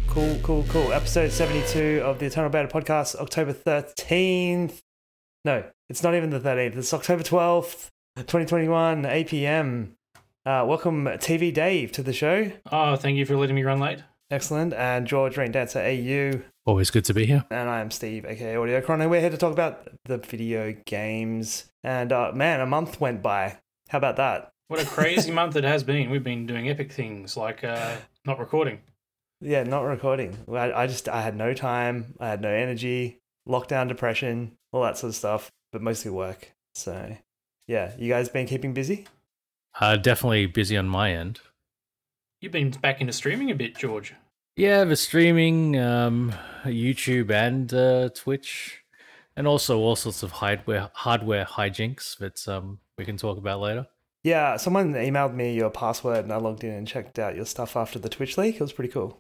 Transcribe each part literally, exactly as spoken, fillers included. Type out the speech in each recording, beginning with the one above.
Cool, cool, cool. Episode seventy-two of the Eternal Beta podcast, October thirteenth. No, it's not even the thirteenth. It's October twelfth, twenty twenty-one, eight p.m. Uh, welcome, T V Dave, to the show. Oh, thank you for letting me run late. Excellent. And George, Rain Dancer, A U. Always good to be here. And I am Steve, aka Audio Chrono. We're here to talk about the video games. And uh, man, a month went by. How about that? What a crazy month it has been. We've been doing epic things like uh, not recording. Yeah, not recording. I, I just, I had no time. I had no energy. Lockdown depression, all that sort of stuff, but mostly work. So, yeah, you guys been keeping busy? Uh, definitely busy on my end. You've been back into streaming a bit, George. Yeah, the streaming, um, YouTube and uh, Twitch, and also all sorts of hardware hardware hijinks that um, we can talk about later. Yeah, someone emailed me your password and I logged in and checked out your stuff after the Twitch leak. It was pretty cool.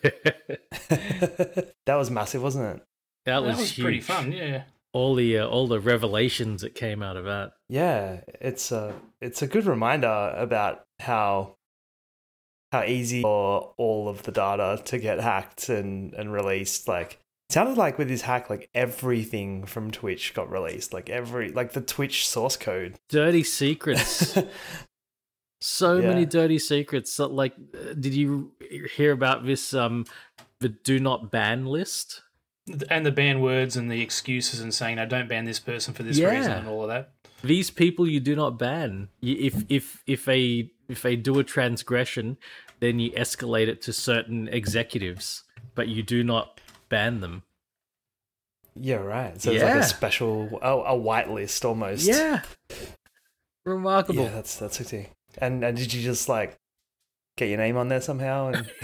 That was massive, wasn't it? That was, that was huge. Pretty fun, yeah. All the uh, all the revelations that came out of that. Yeah, it's a it's a good reminder about how how easy for all of the data to get hacked and, and released. Like, it sounded like with this hack, like everything from Twitch got released. Like every like the Twitch source code. Dirty secrets. So Yeah. many dirty secrets. So, like, uh, did you hear about this? Um, the do not ban list. And the ban words and the excuses and saying, no, don't ban this person for this Yeah. reason and all of that. These people you do not ban. You, if if if they if they do a transgression, then you escalate it to certain executives, but you do not ban them. Yeah, right. So it's like Yeah. a special a, a whitelist almost. Yeah, remarkable. Yeah, that's that's sexy. And and did you just like get your name on there somehow? And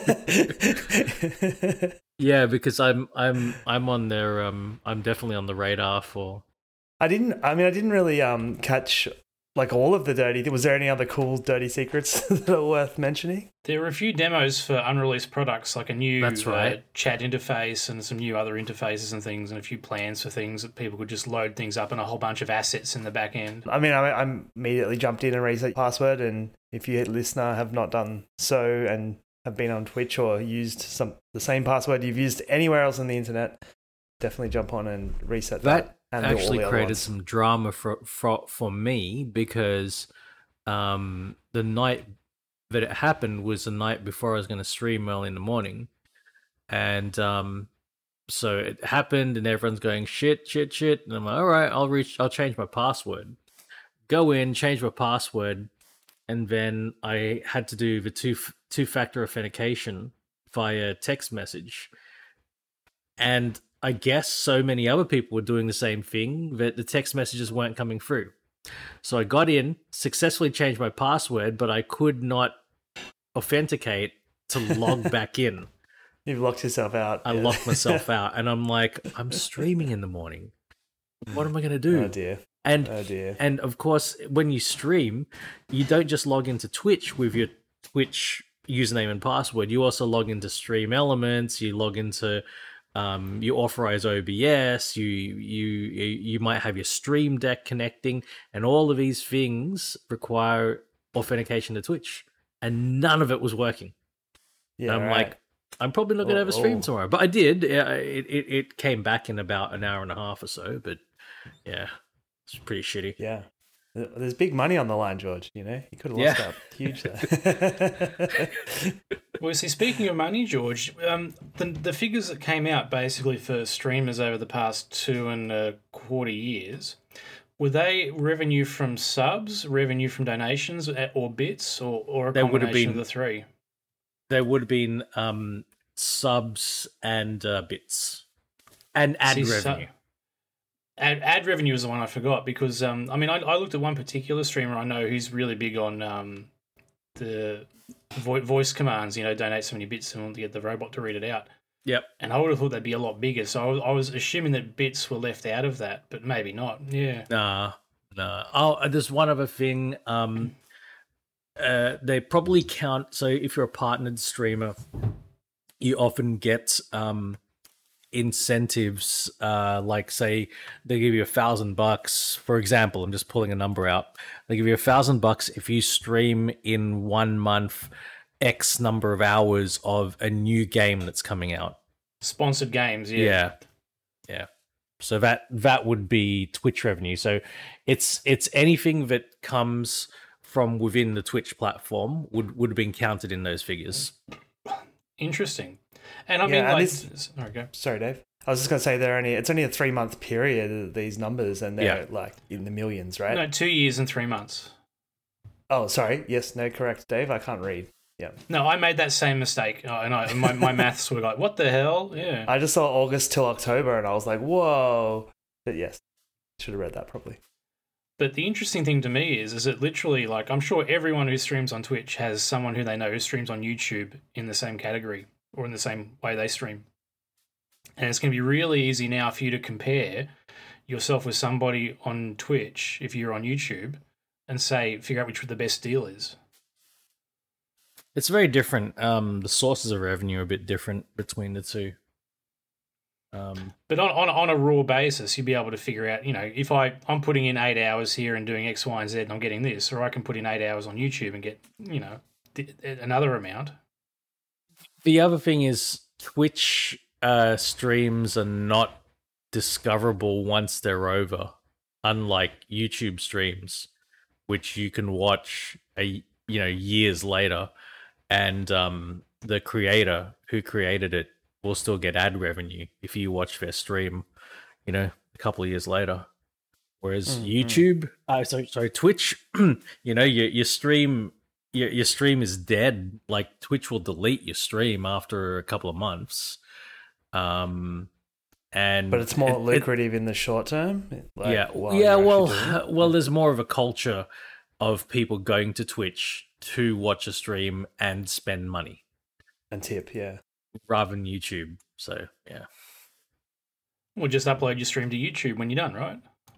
Yeah, because I'm I'm I'm on their um I'm definitely on the radar for. I didn't. I mean, I didn't really um catch like all of the dirty. Was there any other cool dirty secrets that are worth mentioning? There were a few demos for unreleased products, like a new That's right. uh, chat interface and some new other interfaces and things, and a few plans for things that people could just load things up and a whole bunch of assets in the back end. I mean, I, I immediately jumped in and reset password. And if you, listener, have not done so and have been on Twitch or used some the same password you've used anywhere else on the internet, definitely jump on and reset that. That and do all actually the other created ones. some drama for, for for me because um, the night that it happened was the night before I was going to stream early in the morning, and um, so it happened, and everyone's going shit, shit, shit, and I'm like, all right, I'll reach, I'll change my password. Go in, change my password, and then I had to do the two two factor authentication via text message, and I guess so many other people were doing the same thing that the text messages weren't coming through. So I got in, successfully changed my password, but I could not authenticate to log back in. You've locked yourself out. I Yeah. locked myself out, and I'm like, I'm streaming in the morning. What am I going to do? Oh dear. And Oh dear. and of course, when you stream, you don't just log into Twitch with your Twitch username and password. You also log into Stream Elements. You log into Um, you authorize O B S, you you you might have your Stream Deck connecting, and all of these things require authentication to Twitch, and none of it was working. Yeah, And I'm right. like, I'm probably not going to Oh, have a stream oh. tomorrow, but I did. Yeah, It, it it came back in about an hour and a half or so, but yeah, it's pretty shitty. Yeah. There's big money on the line, George. You know, you could have Yeah. lost out huge there. Well, see, speaking of money, George, um, the the figures that came out basically for streamers over the past two and a quarter years, were they revenue from subs, revenue from donations, or bits, or, or a They would have combination of been- the three? There would have been um, subs and uh, bits and ad See, su- revenue. Ad, ad revenue is the one I forgot because um, I mean I, I looked at one particular streamer I know who's really big on um, the vo- voice commands. You know, donate so many bits and to get the robot to read it out. Yep. And I would have thought they'd be a lot bigger. So I was, I was assuming that bits were left out of that, but maybe not. Yeah. Nah, nah. Oh, uh, there's one other thing. Um, uh, they probably count. So if you're a partnered streamer, you often get um incentives. Uh, like say they give you a thousand bucks. For example, I'm just pulling a number out. They give you a thousand bucks if you stream in one month X number of hours of a new game that's coming out. Sponsored games, yeah. Yeah. Yeah. So that that would be Twitch revenue. So it's it's anything that comes from within the Twitch platform would, would have been counted in those figures. Interesting. And I Yeah, mean, and like, this- sorry, go. Sorry, Dave. I was just gonna say they're only it's only a three month period, these numbers, and they're Yeah. like in the millions, right? No, two years and three months. Oh, sorry. Yes, no, correct, Dave. I can't read. Yeah. No, I made that same mistake, uh, and I, my my maths were like, "What the hell?" Yeah. I just saw August till October, and I was like, whoa. But yes, should have read that properly. But the interesting thing to me is, is it literally like I'm sure everyone who streams on Twitch has someone who they know who streams on YouTube in the same category or in the same way they stream, and it's going to be really easy now for you to compare yourself with somebody on Twitch if you're on YouTube, and say figure out which the best deal is. It's very different. Um, the sources of revenue are a bit different between the two. Um, But on, on on a raw basis, you'd be able to figure out, you know, if I, I'm putting in eight hours here and doing X, Y, and Z and I'm getting this, or I can put in eight hours on YouTube and get, you know, th- another amount. the other thing is Twitch uh, streams are not discoverable once they're over, unlike YouTube streams, which you can watch a you know years later, and um, the creator who created it will still get ad revenue if you watch their stream, you know, a couple of years later. Whereas Mm, mm. YouTube, uh, sorry, sorry, Twitch, you know, your your stream, your your stream is dead. Like Twitch will delete your stream after a couple of months. Um, and But it's more it- it- lucrative in the short term. like, yeah, while yeah. you're Well, actually doing it. well, there's more of a culture of people going to Twitch to watch a stream and spend money And tip, yeah. rather than YouTube. So yeah, Or just upload your stream to YouTube when you're done, right?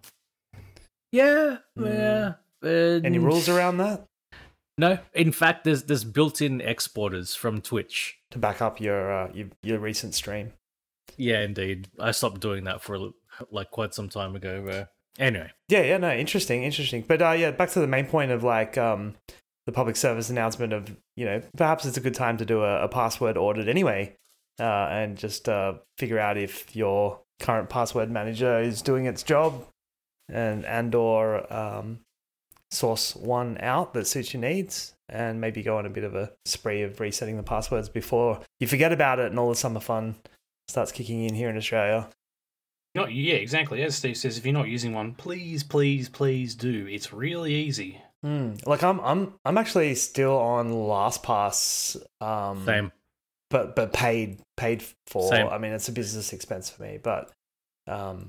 yeah, Mm. yeah. Any um, rules around that No, in fact, there's there's built-in exporters from Twitch. to back up your uh, your, your recent stream? Yeah, indeed. I stopped doing that for a li- like quite some time ago. But anyway, Yeah, yeah, no, interesting, interesting. But uh, yeah, back to the main point of like um, the public service announcement of, you know, perhaps it's a good time to do a, a password audit anyway, uh, and just uh, figure out if your current password manager is doing its job, and and or um, source one out that suits your needs, and maybe go on a bit of a spree of resetting the passwords before you forget about it and all the summer fun starts kicking in here in Australia. Not yeah, exactly. As Steve says, if you're not using one, please, please, please do. It's really easy. Mm. Like I'm, I'm, I'm actually still on LastPass. Um, same. but but paid paid for. Same. I mean, it's a business expense for me, but um,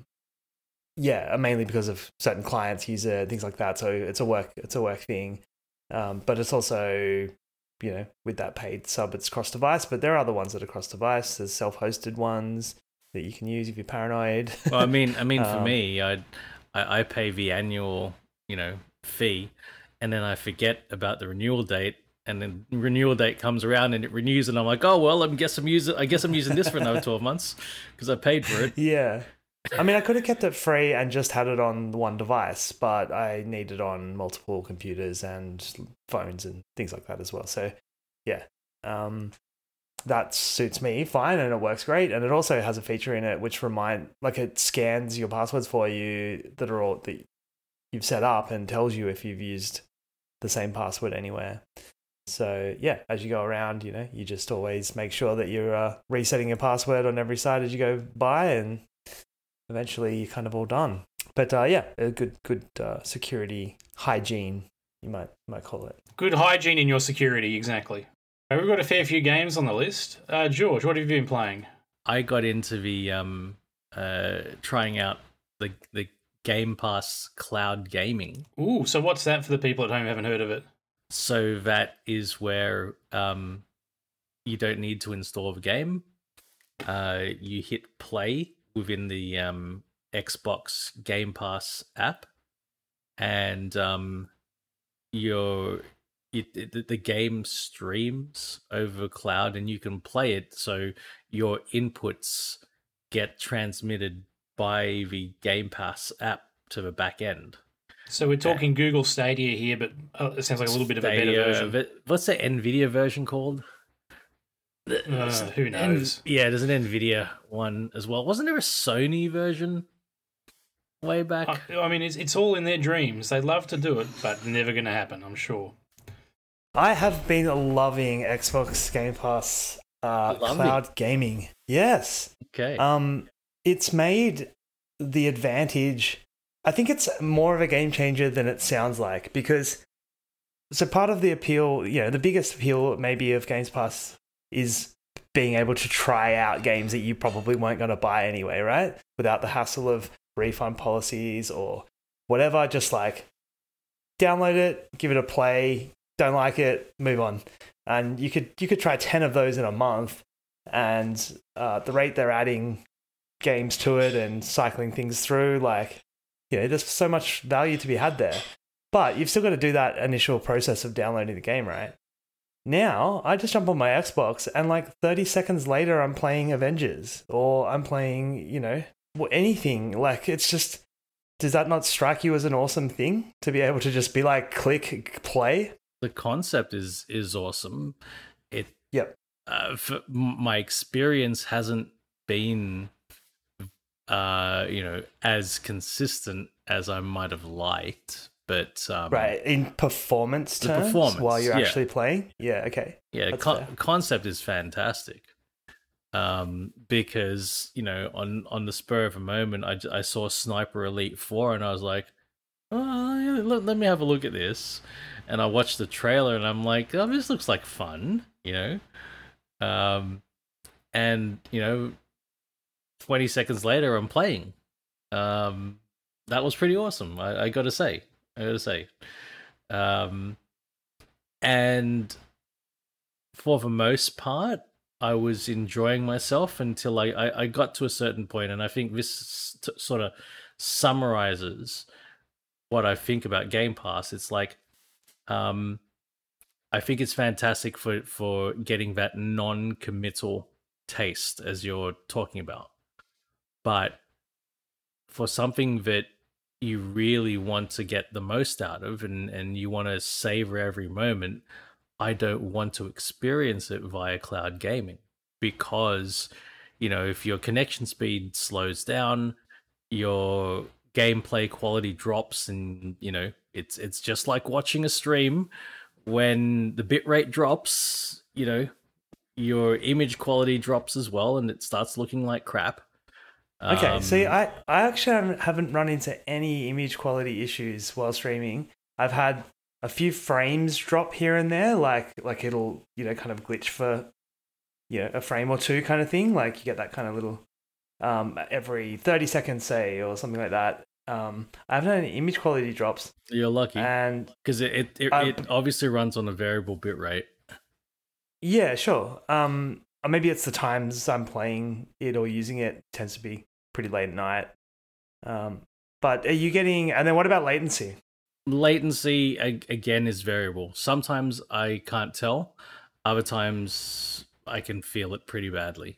yeah, mainly because of certain clients use it, things like that. So it's a work it's a work thing, um, but it's also, you know, with that paid sub, it's cross device. But there are other ones that are cross device. There's self hosted ones that you can use if you're paranoid. Well, I mean, I mean, for Um, me, I, I I pay the annual, you know, fee, and then I forget about the renewal date, and then renewal date comes around and it renews, and I'm like, oh well, I guess I'm using, I guess I'm using this for another twelve months because I paid for it. Yeah. I mean, I could have kept it free and just had it on one device, but I need it on multiple computers and phones and things like that as well. So, yeah, um, that suits me fine, and it works great. And it also has a feature in it which remind, like, it scans your passwords for you that are all that you've set up and tells you if you've used the same password anywhere. So yeah, as you go around, you know, you just always make sure that you're uh, resetting your password on every site as you go by, and eventually you're kind of all done. But uh, yeah, a good good uh, security hygiene, you might might call it. Good hygiene in your security, exactly. Uh, We've got a fair few games on the list. Uh, George, what have you been playing? I got into the um uh trying out the the Game Pass cloud gaming. Ooh, so what's that for the people at home who haven't heard of it? So that is where um you don't need to install the game. Uh, you hit play within the um Xbox Game Pass app, and um your it, the, the game streams over cloud, and you can play it. So your inputs get transmitted by the Game Pass app to the back end. So we're talking Google Stadia here, but uh, it sounds like a little bit of a better Stadia, version. but what's the NVIDIA version called? Uh, who knows? N- yeah, there's an NVIDIA one as well. Wasn't there a Sony version way back? I, I mean, it's, it's all in their dreams. They love to do it, but never going to happen, I'm sure. I have been loving Xbox Game Pass uh, Lovely. cloud gaming. Yes. Okay. Um, it's made the advantage. I think it's more of a game changer than it sounds like, because so part of the appeal, you know, the biggest appeal maybe of Games Pass is being able to try out games that you probably weren't going to buy anyway, right? Without the hassle of refund policies or whatever. Just like download it, give it a play, don't like it, move on. And you could you could try ten of those in a month, and uh, the rate they're adding games to it and cycling things through, like, you know, there's so much value to be had there. But you've still got to do that initial process of downloading the game, right? Now, I just jump on my Xbox and like thirty seconds later, I'm playing Avengers or I'm playing, you know, anything. Like, it's just, does that not strike you as an awesome thing to be able to just be like, click, play? The concept is is awesome. It Yep. uh, for my experience hasn't been uh you know as consistent as I might have liked, but um, Right, in performance the terms performance, while you're yeah. actually playing? Yeah, okay. yeah, That's con- fair. concept is fantastic. Um, because you know, on on the spur of a moment, I, j- I saw Sniper Elite Four, and I was like, oh, yeah, let, let me have a look at this. And I watched the trailer, and I'm like, oh, this looks like fun, you know. Um, and you know, twenty seconds later, I'm playing. Um, that was pretty awesome. I, I got to say, I got to say. Um, and for the most part, I was enjoying myself until I, I, I got to a certain point, and I think this t- sort of summarizes what I think about Game Pass. It's like, um, I think it's fantastic for for getting that non-committal taste, as you're talking about, but for something that you really want to get the most out of, and and you want to savor every moment, I don't want to experience it via cloud gaming, because, you know, if your connection speed slows down, your gameplay quality drops, and you know, it's it's just like watching a stream. When the bitrate drops, you know, your image quality drops as well, and it starts looking like crap. Okay, Um, see, I, I actually haven't, haven't run into any image quality issues while streaming. I've had a few frames drop here and there, like like it'll, you know, kind of glitch for, you know, a frame or two kind of thing. Like you get that kind of little um, every thirty seconds, say, or something like that. Um, I haven't had any image quality drops, you're lucky, and because it it, it, Um, it obviously runs on a variable bit rate. yeah, sure. Um, or maybe it's the times I'm playing it or using it, tends to be pretty late at night. Um, but are you getting? And then what about latency? Latency a- again is variable. Sometimes I can't tell, other times I can feel it pretty badly.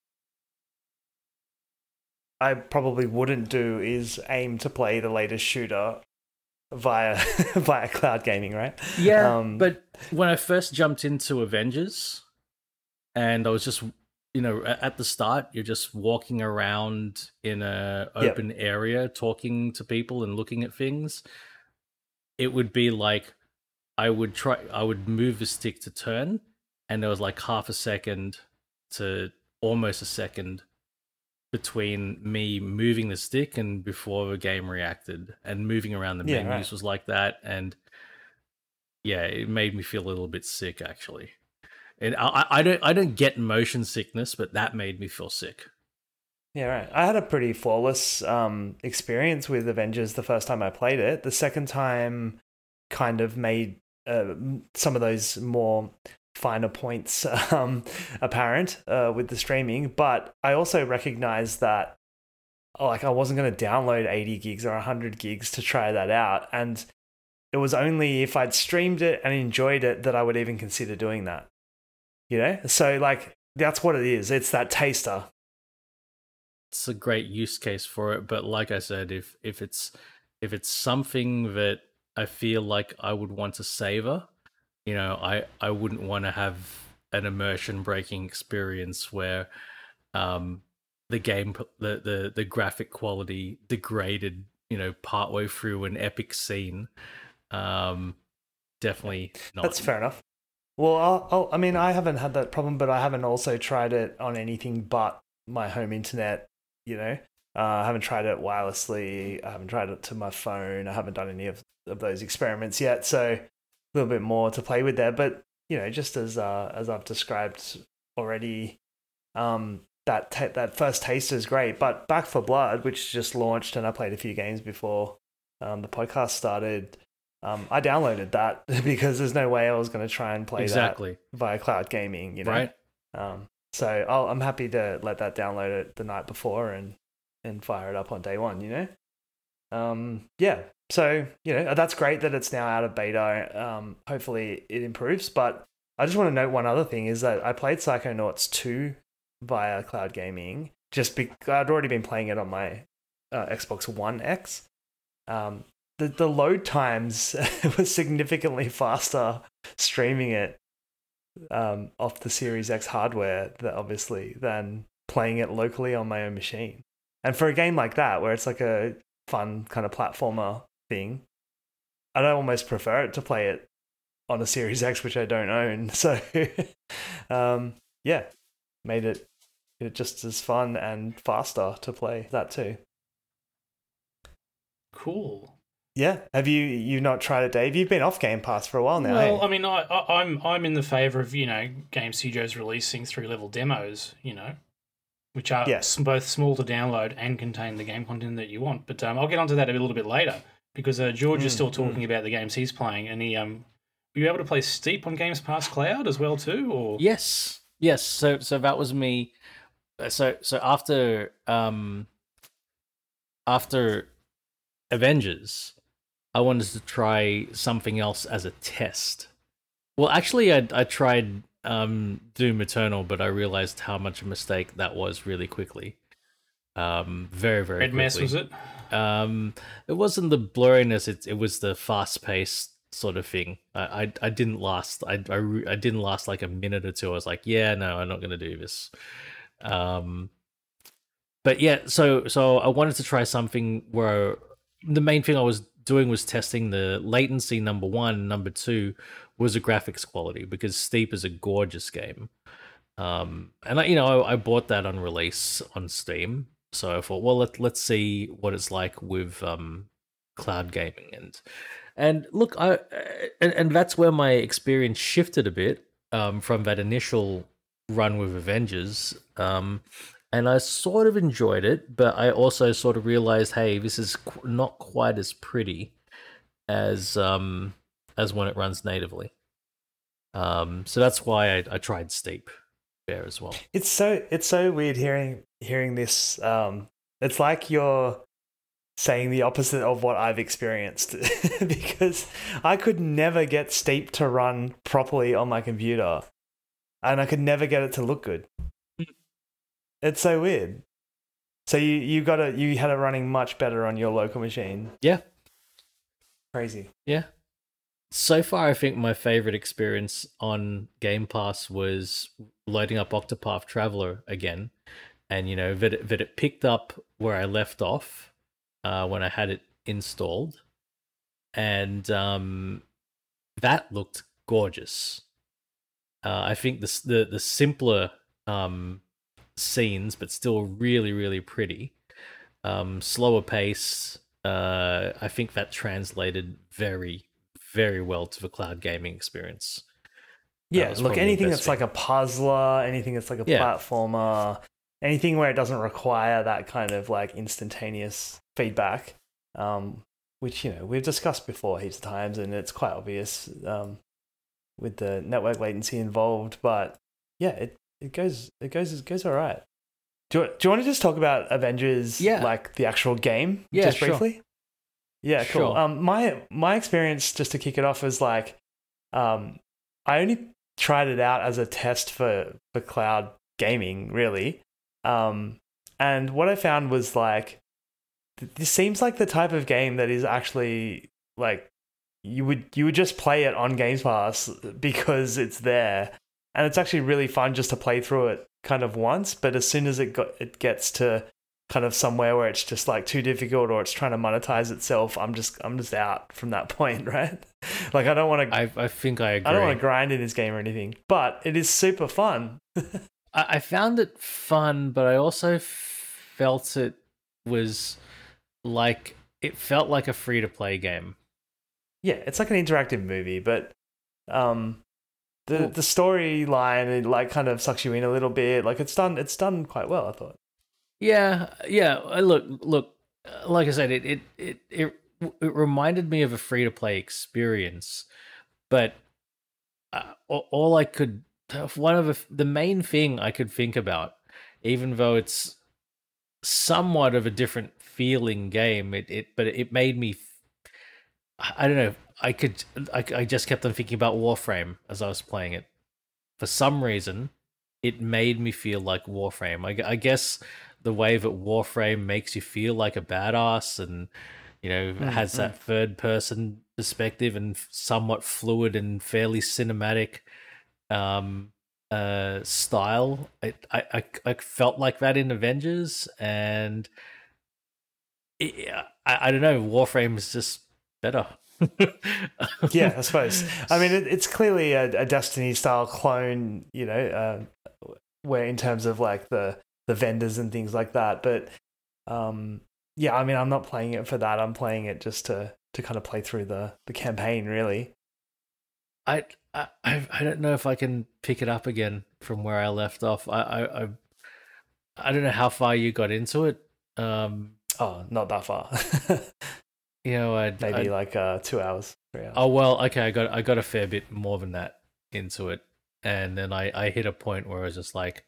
I probably wouldn't do is aim to play the latest shooter via via cloud gaming, right? Yeah, Um, but when I first jumped into Avengers, and I was just, you know, a- at the start, you're just walking around in a Yep. open area, talking to people and looking at things. It would be like I would try, I would move the stick to turn, and there was like half a second to almost a second between me moving the stick and before the game reacted, and moving around the Yeah, menus right. was like that. And yeah, it made me feel a little bit sick, actually. And I, I- I don't I don't get motion sickness, but that made me feel sick. Yeah, right. I had a pretty flawless um, experience with Avengers the first time I played it. The second time kind of made uh, m- some of those more finer points um, apparent uh, with the streaming. But I also recognized that, oh, like, I wasn't going to download eighty gigs or one hundred gigs to try that out. And it was only if I'd streamed it and enjoyed it that I would even consider doing that. You know? So, like, that's what it is. It's that taster. It's a great use case for it, but like I said, if if it's if it's something that I feel like I would want to savor, you know, I I wouldn't want to have an immersion breaking experience where um the game the the the graphic quality degraded, you know, partway through an epic scene. Um, definitely not. That's fair enough. Well, I'll, I'll, I mean, I haven't had that problem, but I haven't also tried it on anything but my home internet, you know. Uh, I haven't tried it wirelessly. I haven't tried it to my phone. I haven't done any of, of those experiments yet. So a little bit more to play with there. But, you know, just as uh, as I've described already, um, that ta- that first taste is great. But Back for Blood, which just launched, and I played a few games before um, the podcast started, Um, I downloaded that because there's no way I was going to try and play exactly. that via cloud gaming, you know? Right. Um, so I'll, I'm happy to let that download it the night before and, and fire it up on day one, you know? Um, yeah. So, you know, that's great that it's now out of beta. Um, hopefully it improves. But I just want to note one other thing is that I played Psychonauts two via cloud gaming just because I'd already been playing it on my uh, Xbox One X. Um, The, the load times were significantly faster streaming it um, off the Series X hardware, that obviously, than playing it locally on my own machine. And for a game like that, where it's like a fun kind of platformer thing, I'd almost prefer it to play it on a Series X, which I don't own. So, um, yeah, made it, it just as fun and faster to play that too. Cool. Yeah, have you you not tried it, Dave? You've been off Game Pass for a while now. Well, hey? I mean, I, I, I'm I'm in the favour of, you know, game studios releasing three level demos, you know, which are Yes. both small to download and contain the game content that you want. But um, I'll get onto that a little bit later because uh, George Mm, is still talking mm. about the games he's playing, and he um, were you able to play Steep on Games Pass Cloud as well too, or Yes, yes. So so that was me. So so after um after Avengers, I wanted to try something else as a test. Well, actually, I I tried um, Doom Eternal, but I realized how much a mistake that was really quickly. Um, very very Red quickly. Mess was it? Um, it wasn't the blurriness; it it was the fast paced sort of thing. I I, I didn't last. I, I re- I didn't last like a minute or two. I was like, yeah, no, I'm not gonna do this. Um, but yeah, so so I wanted to try something where the main thing I was doing was testing the latency. Number one, number two was the graphics quality because Steep is a gorgeous game. Um, and I, you know, I, I bought that on release on Steam, so I thought, well, let let's see what it's like with um, cloud gaming, and and look, I and, and that's where my experience shifted a bit um, from that initial run with Avengers. Um, and I sort of enjoyed it, but I also sort of realized, hey, this is qu- not quite as pretty as um as when it runs natively. Um, so that's why I, I tried Steep there as well. It's so it's so weird hearing hearing this. Um, it's like you're saying the opposite of what I've experienced because I could never get Steep to run properly on my computer, and I could never get it to look good. It's so weird. So you you got it. You had it running much better on your local machine. Yeah, Crazy. yeah. So far, I think my favorite experience on Game Pass was loading up Octopath Traveler again, and you know that it, that it picked up where I left off uh, when I had it installed, and um, that looked gorgeous. Uh, I think the the the simpler um, scenes, but still really really pretty. Um, slower pace. Uh, I think that translated very very well to the cloud gaming experience. That Yeah, was look, probably the anything best that's thing. like a puzzler, anything that's like a Yeah. platformer, anything where it doesn't require that kind of like instantaneous feedback, um, which, you know, we've discussed before heaps of times, and it's quite obvious um, with the network latency involved. But yeah, it, it goes it goes it goes all right. Do you, do you want to just talk about Avengers, Yeah. like the actual game, Yeah, just sure. briefly? Yeah, cool. Sure. Um, my my experience, just to kick it off, is like, um, I only tried it out as a test for for cloud gaming, really. Um, and what I found was like, this seems like the type of game that is actually like you would you would just play it on Games Pass because it's there, and it's actually really fun just to play through it kind of once. But as soon as it got it gets to kind of somewhere where it's just like too difficult or it's trying to monetize itself, I'm just I'm just out from that point, right? Like I don't want to. I I think I agree. I don't want to grind in this game or anything, but it is super fun. I, I found it fun, but I also felt it was like it felt like a free to play game. Yeah, it's like an interactive movie, but um, the Well- the storyline it like kind of sucks you in a little bit. Like it's done it's done quite well, I thought. Yeah, yeah. uh, Look, look. uh, Like I said, it it it it, it reminded me of a free to play experience, but uh, all, all I could one of the, the main thing I could think about, even though it's somewhat of a different feeling game, it it but it made me. I I don't know. I could. I, I just kept on thinking about Warframe as I was playing it. For some reason, it made me feel like Warframe. I, gu- I guess the way that Warframe makes you feel like a badass, and you know has mm. that third person perspective and f- somewhat fluid and fairly cinematic um uh style. I I I, I felt like that in Avengers, and it, I I don't know. Warframe is just better. Yeah, I suppose. I mean, it, it's clearly a, a Destiny style clone, you know, uh, where in terms of like the the vendors and things like that. But um, yeah, I mean, I'm not playing it for that. I'm playing it just to to kind of play through the the campaign, really. I, I I I don't know if I can pick it up again from where I left off. I I I, I don't know how far you got into it. Um, Oh, not that far. you know, I Maybe I, like uh, two hours, three hours. oh well, okay, I got I got a fair bit more than that into it, and then I I hit a point where I was just like,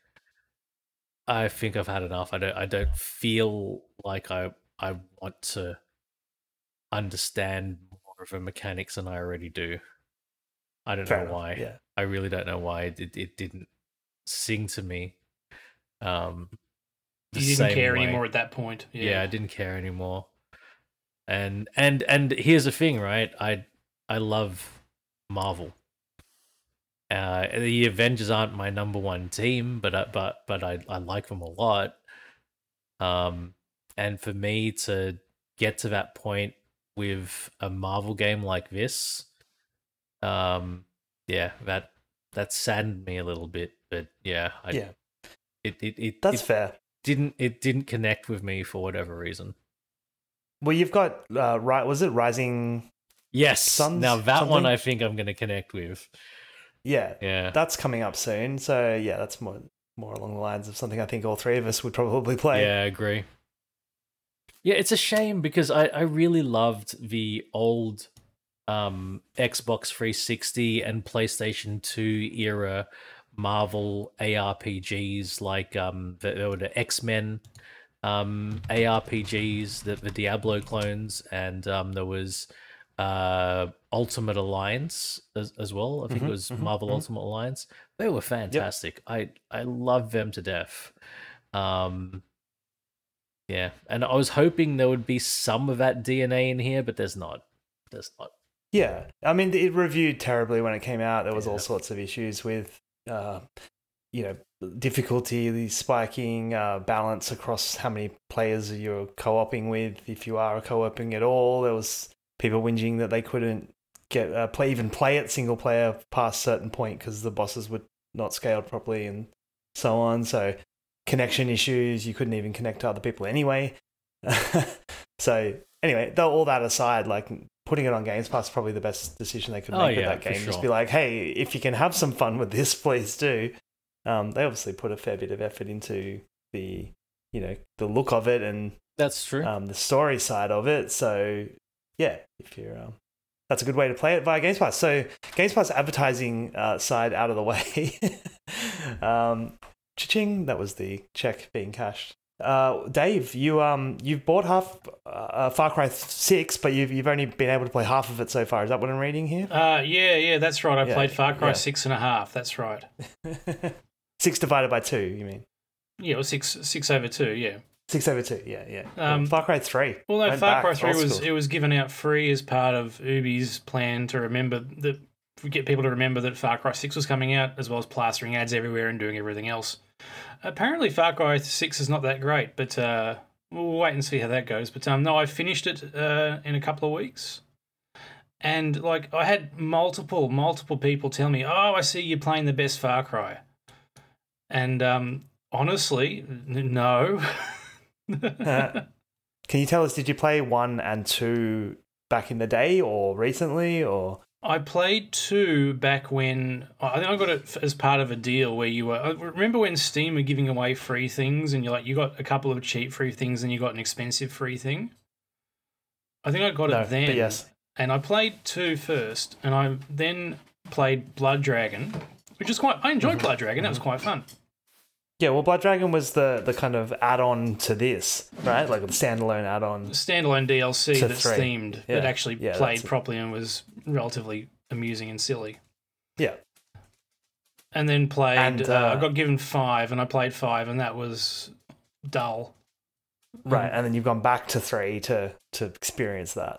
I think I've had enough. I don't I don't feel like I I want to understand more of the mechanics than I already do. I don't Fair know enough, why. yeah. I really don't know why it it, it didn't sing to me. Um, the You didn't same care way. anymore at that point. Yeah. Yeah, I didn't care anymore. And and and here's the thing, right? I I love Marvel. Uh, the Avengers aren't my number one team, but I, but but I I like them a lot. Um, and for me to get to that point with a Marvel game like this, um, yeah, that that saddened me a little bit. But yeah, I, Yeah, it it it, that's it fair. didn't it didn't connect with me for whatever reason. Well, you've got uh, right. Was it Rising? Yes, Suns, now that one something? I think I'm going to connect with. Yeah, Yeah, that's coming up soon. So yeah, that's more more along the lines of something I think all three of us would probably play. yeah, I agree. Yeah, it's a shame because I I really loved the old um Xbox three sixty and PlayStation two era Marvel A R P Gs, like um the, there were the X-Men um A R P Gs, the, the Diablo clones, and um there was uh Ultimate Alliance as, as well. I think Mhm, it was mhm, Marvel mhm. Ultimate Alliance. They were fantastic. I I love them to death. Um yeah, and I was hoping there would be some of that D N A in here, but there's not. There's not. Yeah, I mean, it reviewed terribly when it came out. There was Yeah. all sorts of issues with, uh, you know, difficulty, the spiking, uh, balance across how many players you're co-oping with, if you are co-oping at all. There was people whinging that they couldn't get uh, play even play it single player past a certain point because the bosses were not scaled properly and so on. So connection issues, you couldn't even connect to other people anyway. So anyway, though all that aside, like putting it on Games Pass is probably the best decision they could Oh, make with yeah, that for game. Just sure. be like, hey, if you can have some fun with this, please do. Um, they obviously put a fair bit of effort into the, you know, the look of it and That's true. um, the story side of it. So yeah, if you're, um, that's a good way to play it via Games Pass. So Games Pass advertising uh, side out of the way. um, cha-ching, that was the check being cashed. Uh, Dave, you um you've bought half uh, Far Cry six, but you've you've only been able to play half of it so far. Is that what I'm reading here? uh, yeah, yeah, that's right. I Yeah, played Far Cry yeah. six and a half. That's right. Six divided by two, you mean? Yeah, it was six six over two. Yeah. Six over two, yeah, yeah. Um, well, Far Cry three. Well, no, Went Far back, Cry three old was school. it was given out free as part of Ubi's plan to remember that get people to remember that Far Cry six was coming out, as well as plastering ads everywhere and doing everything else. Apparently, Far Cry six is not that great, but uh, we'll wait and see how that goes. But um, no, I finished it uh, in a couple of weeks. And like I had multiple, multiple people tell me, "Oh, I see you're playing the best Far Cry," and um, honestly, n- no. Uh, Can you tell us, did you play one and two back in the day or recently? Or I played two back when I think I got it as part of a deal where you were. I remember when Steam were giving away free things, and you're like, you got a couple of cheap free things, and you got an expensive free thing. I think I got no, it then. but yes. And I played two first, and I then played Blood Dragon, which is quite. I enjoyed Blood Dragon. That was quite fun. Yeah, well, Blood Dragon was the, the kind of add-on to this, right? Like the standalone add-on. Standalone D L C To that's three. themed, Yeah. that actually Yeah, played that's it. properly and was relatively amusing and silly. Yeah. And then played. And, uh, uh, I got given five, and I played five, and that was dull. Right, and then you've gone back to three to to experience that.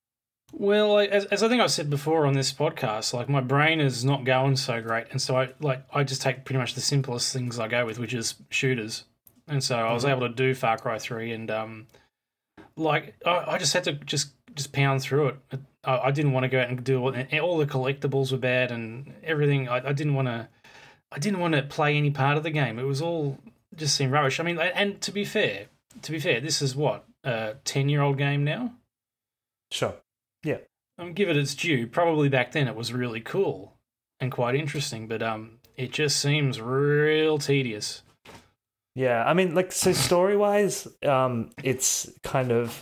Well, I- as, as I think I said before on this podcast, like my brain is not going so great, and so I like I just take pretty much the simplest things I go with, which is shooters. And so I was Mhm. able to do Far Cry three, and um, like I, I just had to just just pound through it. I, I didn't want to go out and do all, and all the collectibles were bad and everything. I, I didn't want to. I didn't want to play any part of the game. It was all just seemed rubbish. I mean, and to be fair, to be fair, this is what a ten-year-old game now. Sure. Yeah. Um, give it its due. Probably back then it was really cool and quite interesting, but um, it just seems real tedious. Yeah, I mean, like, so story-wise, um, it's kind of,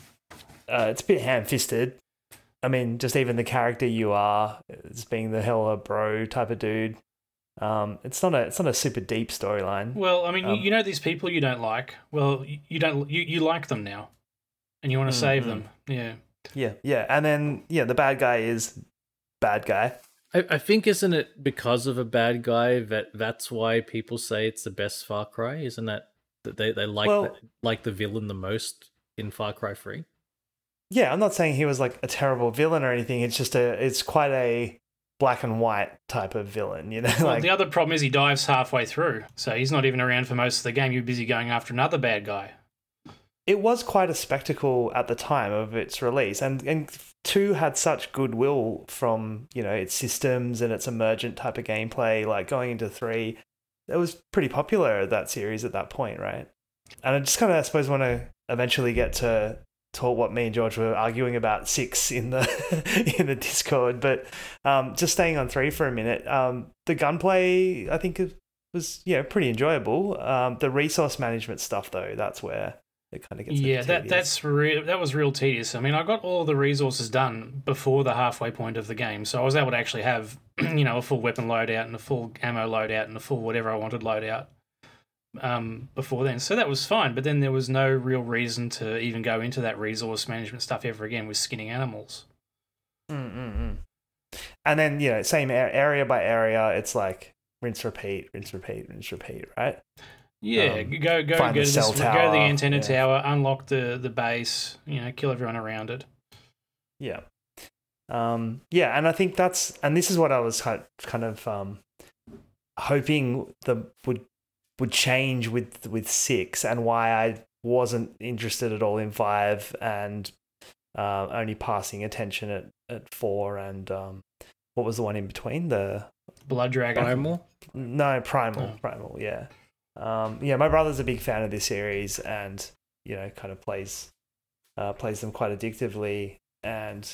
uh, it's a bit ham-fisted. I mean, just even the character you are, as being the hella bro type of dude. Um, it's not a, it's not a super deep storyline. Well, I mean, Um, you, you know these people you don't like. Well, you, you don't. You, you like them now, and you want to Mm, save mm. them. Yeah. Yeah, yeah, and then yeah, the bad guy is bad guy. I, I think isn't it because of a bad guy that that's why people say it's the best Far Cry? Isn't that that they, they like Well- the, like the villain the most in Far Cry three? Yeah, I'm not saying he was like a terrible villain or anything. It's just a, it's quite a black and white type of villain, you know. Well, like the other problem is he dives halfway through, so he's not even around for most of the game. You're busy going after another bad guy. it was quite a spectacle at the time of its release, and and two had such goodwill from, you know, its systems and its emergent type of gameplay. Like going into three, it was pretty popular, that series at that point, right? And I just kind of, I suppose, want to eventually get to talk what me and George were arguing about six in the in the Discord, but um, just staying on three for a minute. Um, the gunplay, I think, was yeah pretty enjoyable. Um, the resource management stuff, though, that's where it kind of gets a bit Yeah, that tedious. that's real. That was real tedious. I mean, I got all the resources done before the halfway point of the game, so I was able to actually have, you know, a full weapon loadout and a full ammo loadout and a full whatever I wanted loadout um, before then. So that was fine. But then there was no real reason to even go into that resource management stuff ever again with skinning animals. Mm-mm-mm. And then, you know, same a- area by area, it's like rinse, repeat, rinse, repeat, rinse, repeat, right? Yeah, Um, go go find go the to, cell this, go to the tower, antenna yeah. tower, unlock the the base, you know, kill everyone around it. Yeah. Um, yeah, and I think that's, and this is what I was kind kind of um, hoping the would would change with with six, and why I wasn't interested at all in five, and uh, only passing attention at, at four, and um, what was the one in between? The Blood Dragon. Primal? No, Primal. Oh. Primal, yeah. Um, yeah, my brother's a big fan of this series, and you know, kind of plays uh, plays them quite addictively. And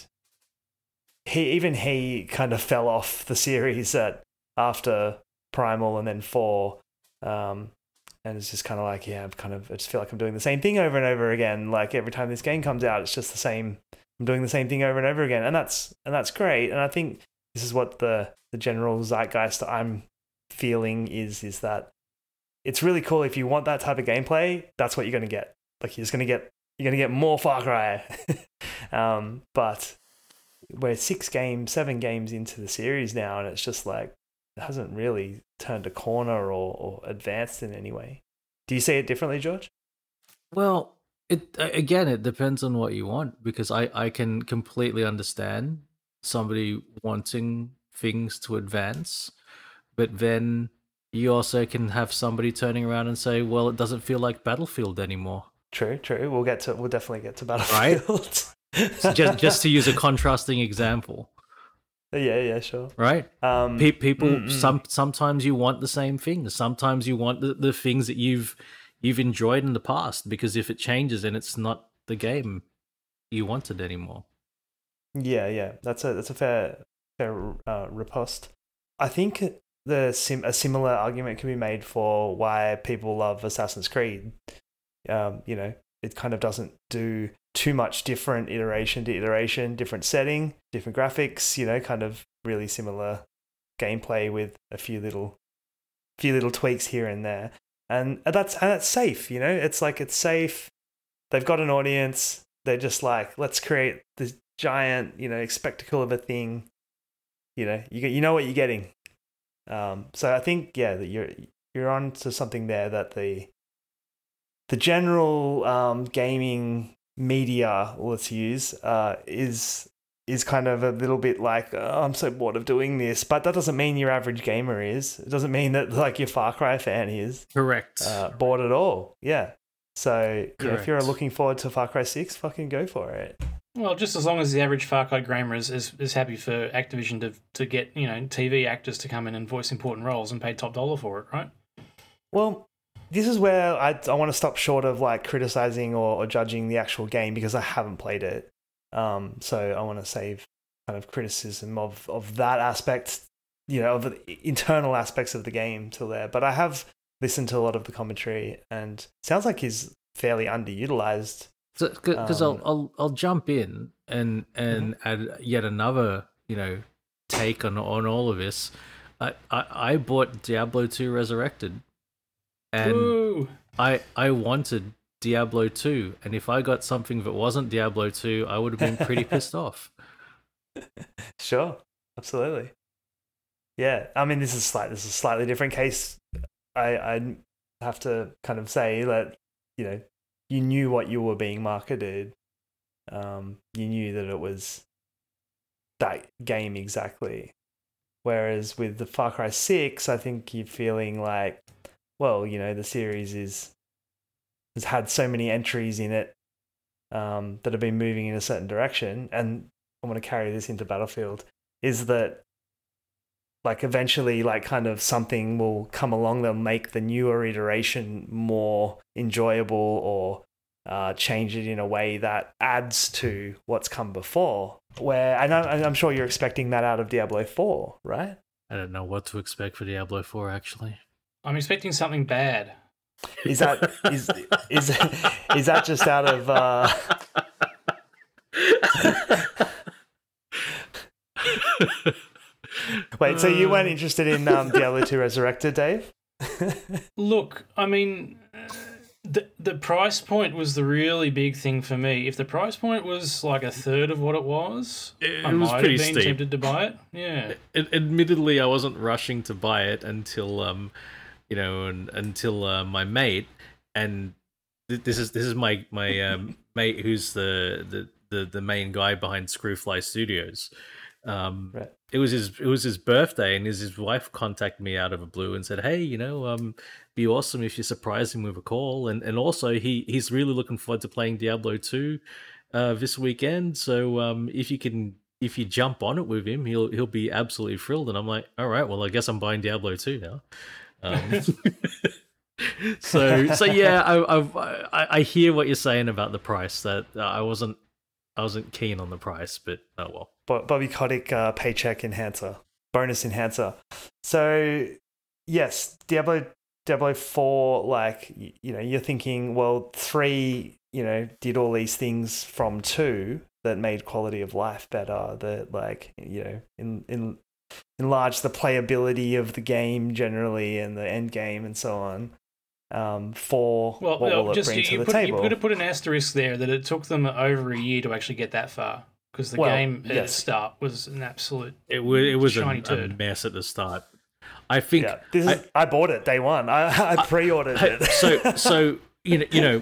he even he kind of fell off the series at after Primal and then four, um, and it's just kind of like, yeah, I'm kind of I just feel like I'm doing the same thing over and over again. Like every time this game comes out, it's just the same. I'm doing the same thing over and over again, and that's and that's great. And I think this is what the the general zeitgeist I'm feeling is is that it's really cool. If you want that type of gameplay, that's what you're going to get. Like you're just going to get you're going to get more Far Cry. um, but we're six games, seven games into the series now, and it's just like it hasn't really turned a corner or, or advanced in any way. Do you see it differently, George? Well, it again, it depends on what you want, because I I can completely understand somebody wanting things to advance, but then you also can have somebody turning around and say, "Well, it doesn't feel like Battlefield anymore." True, true. We'll get to we'll definitely get to Right? Battlefield. So just just to use a contrasting example, yeah, yeah, sure. right? Um, Pe- people mm, mm. some sometimes you want the same things. Sometimes you want the, the things that you've you've enjoyed in the past, because if it changes, then it's not the game you wanted anymore. Yeah, yeah. That's a that's a fair fair uh, riposte. I think the sim- a similar argument can be made for why people love Assassin's Creed. Um, you know, it kind of doesn't do too much different iteration to iteration, different setting, different graphics, you know, kind of really similar gameplay with a few little few little tweaks here and there. And that's and that's safe, you know? It's like it's safe. They've got an audience. They're just like, let's create this giant, you know, spectacle of a thing. You know, you you know what you're getting. Um, so I think yeah, that you're you're on to something there, that the the general um, gaming media, let's use, uh, is is kind of a little bit like, oh, I'm so bored of doing this. But that doesn't mean your average gamer is. It doesn't mean that like your Far Cry fan is. Correct. Uh, bored at all. Yeah. So you know, if you're Correct. looking forward to Far Cry six, fucking go for it. Well, just as long as the average Far Cry gamer is, is, is happy for Activision to to get, you know, T V actors to come in and voice important roles and pay top dollar for it, right? Well, this is where I, I want to stop short of like criticizing or, or judging the actual game, because I haven't played it. Um, so I want to save kind of criticism of, of that aspect, you know, of the internal aspects of the game till there. But I have listened to a lot of the commentary, and it sounds like he's fairly underutilized. Because Um, I'll, I'll I'll jump in and and add yet another, you know, take on on all of this. I I, I bought Diablo two Resurrected, and Woo! I I wanted Diablo two, and if I got something that wasn't Diablo two, I would have been pretty pissed off. Sure, absolutely. Yeah, I mean, this is slight. This is a slightly different case. I I have to kind of say that, you know, you knew what you were being marketed. Um, you knew that it was that game exactly. Whereas with the Far Cry six, I think you're feeling like, well, you know, the series is has had so many entries in it um, that have been moving in a certain direction, and I want to carry this into Battlefield, is that like eventually like kind of something will come along that'll make the newer iteration more enjoyable, or uh, change it in a way that adds to what's come before. Where and I'm, I'm sure you're expecting that out of Diablo four, right? I don't know what to expect for Diablo four, actually. I'm expecting something bad. Is that is is is that just out of uh... Wait, so you weren't interested in um, Diablo two Resurrected, Dave? Look, I mean, the the price point was the really big thing for me. If the price point was like a third of what it was, It I was might pretty have been steep. tempted to buy it. Yeah. Ad- admittedly, I wasn't rushing to buy it until um, you know, and, until uh, my mate, and th- this is this is my my um, mate who's the, the the the main guy behind Screwfly Studios. Um, Right. It was his it was his birthday, and his his wife contacted me out of the blue and said, "Hey, you know, um, be awesome if you surprise him with a call." And and also he he's really looking forward to playing Diablo two uh, this weekend. So um, if you can if you jump on it with him, he'll he'll be absolutely thrilled. And I'm like, all right, well, I guess I'm buying Diablo two now. Um, so so yeah, I, I've, I I hear what you're saying about the price. That uh, I wasn't I wasn't keen on the price, but oh well. Bo- Bobby Kotick uh, paycheck enhancer, bonus enhancer. So yes, Diablo Diablo four, like y- you know, you're thinking, well, three, you know, did all these things from two that made quality of life better, that like, you know, in in enlarged the playability of the game generally and the end game and so on. Um, for Well, what well, will it just bring you, to you the put, table? you've got to put an asterisk there that it took them over a year to actually get that far, because the Well, game at yes. its start was an absolute It was it was a, shiny a turd. mess at the start. I think Yeah, this is, I- I, bought it day one. I, I pre-ordered Hey, it. so so you know you know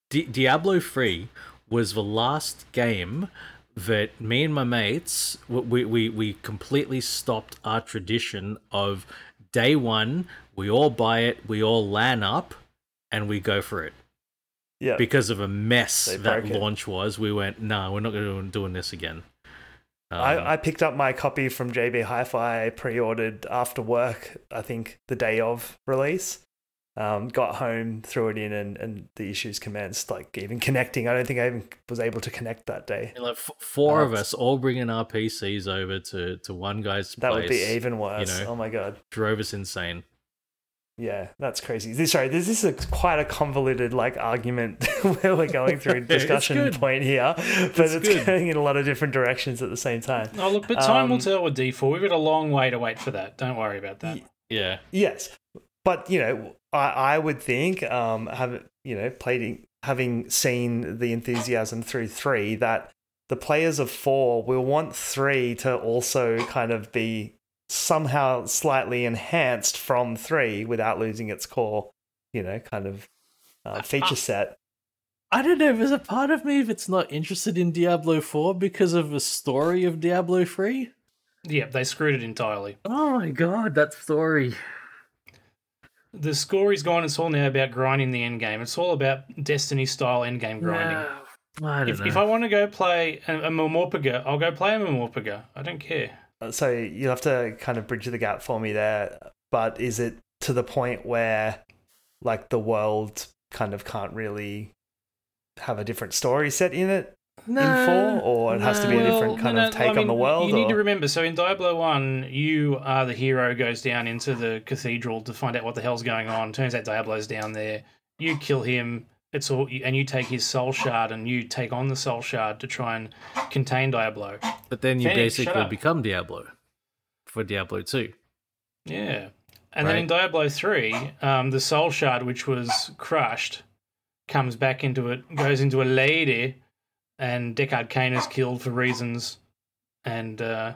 Di- Diablo three was the last game that me and my mates we, we we completely stopped our tradition of day one. We all buy it, we all LAN up, and we go for it. Yeah, Because of a mess They that broke it. launch was, we went, no, nah, we're not going to do doing this again. Um, I, I picked up my copy from J B Hi-Fi, pre-ordered after work, I think the day of release. Um, got home, threw it in, and, and the issues commenced. Like even connecting, I don't think I even was able to connect that day. like f- four Uh, of us all bringing our P Cs over to, to one guy's That place. would be even worse. you know. Oh my god. Drove us insane. Yeah, that's crazy. This, sorry, this is a, quite a convoluted like argument where we're going through a discussion good. point here, but It's it's, good. going in a lot of different directions at the same time. Oh, look, but time will Um, tell with D four. We've got a long way to wait for that. Don't worry about that. Y- Yeah. Yes, but you know, I, I would think, um, have you know, played having seen the enthusiasm through three, that the players of four will want three to also kind of be somehow slightly enhanced from three without losing its core, you know, kind of uh, feature set. I don't know, there's a part of me that's not interested in Diablo four because of the story of Diablo three. Yeah, they screwed it entirely. Oh my god, that story. The story's gone. It's all now about grinding the end game. It's all about Destiny-style end game grinding. Yeah, I don't If, know. if I want to go play a, a Mormorpega, I'll go play a Mormorpega. I don't care. So you'll have to kind of bridge the gap for me there. But is it to the point where, like, the world kind of can't really have a different story set in it in four, or it has to be a Well, different kind no, of no, take I mean, on the world? You need or- to remember, so in Diablo one, you are the hero, goes down into the cathedral to find out what the hell's going on. Turns out Diablo's down there. You kill him. It's all, and you take his soul shard and you take on the soul shard to try and contain Diablo. But then you Phoenix, shut basically up. become Diablo for Diablo two. Yeah. And then in Diablo three, um, the soul shard, which was crushed, comes back into it, goes into a lady, and Deckard Cain is killed for reasons. And uh,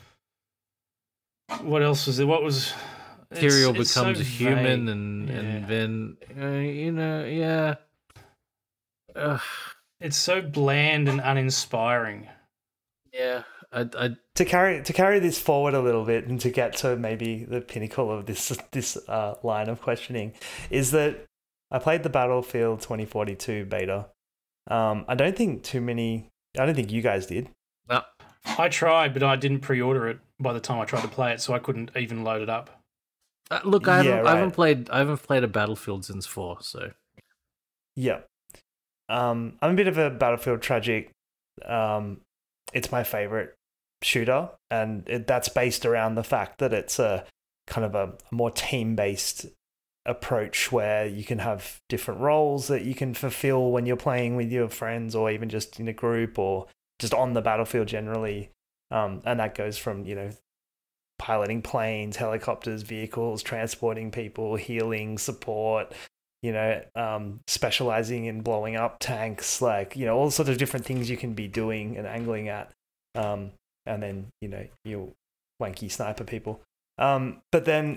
what else was there? What was... Tyrael it's- it's becomes so a human, vague. and Yeah. and then uh, you know, yeah. Ugh, It's so bland and uninspiring. yeah, I, I, to carry to carry this forward a little bit and to get to maybe the pinnacle of this this uh, line of questioning, is that I played the Battlefield twenty forty-two beta. Um, I don't think too many. I don't think you guys did. no, I tried, but I didn't pre-order it by the time I tried to play it, so I couldn't even load it up. uh, look, I haven't, Yeah, I right. haven't played, I haven't played a Battlefield since four, so Yeah. Um, I'm a bit of a Battlefield tragic. Um, it's my favorite shooter, and it, that's based around the fact that it's a kind of a, a more team-based approach where you can have different roles that you can fulfill when you're playing with your friends, or even just in a group, or just on the battlefield generally. Um, and that goes from, you know, piloting planes, helicopters, vehicles, transporting people, healing, support, you know, um, specializing in blowing up tanks, like, you know, all sorts of different things you can be doing and angling at. Um, and then, you know, you wanky sniper people. Um, but then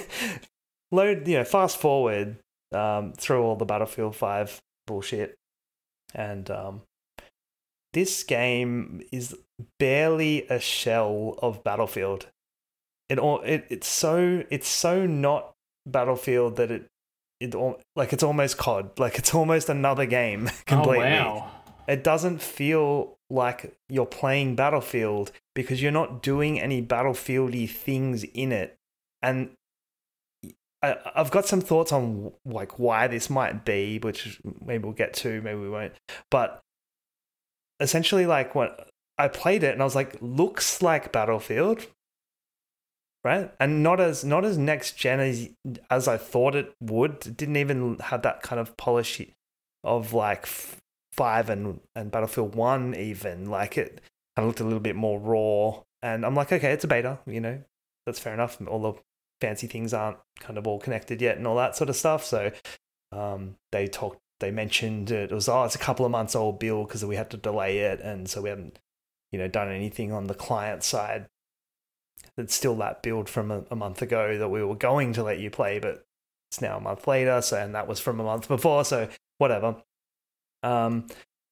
load, you know, fast forward um, through all the Battlefield five bullshit. And um, this game is barely a shell of Battlefield. It all it, it's so it's so not Battlefield that it it al- like it's almost C O D, like it's almost another game completely. Oh, wow. It doesn't feel like you're playing Battlefield because you're not doing any Battlefieldy things in it. And I, I've got some thoughts on like why this might be, which maybe we'll get to, maybe we won't. But essentially, like when I played it and I was like, looks like Battlefield, right? And not as not as next gen as as I thought it would. It didn't even have that kind of polish of like five and and Battlefield one even. Like it kind of looked a little bit more raw. And I'm like, okay, it's a beta, you know, that's fair enough. All the fancy things aren't kind of all connected yet and all that sort of stuff. So um, they talked, they mentioned it was, oh, it's a couple of months old build because we had to delay it. And so we haven't, you know, done anything on the client side. It's still that build from a, a month ago that we were going to let you play, but it's now a month later. So, and that was from a month before. So whatever. Um,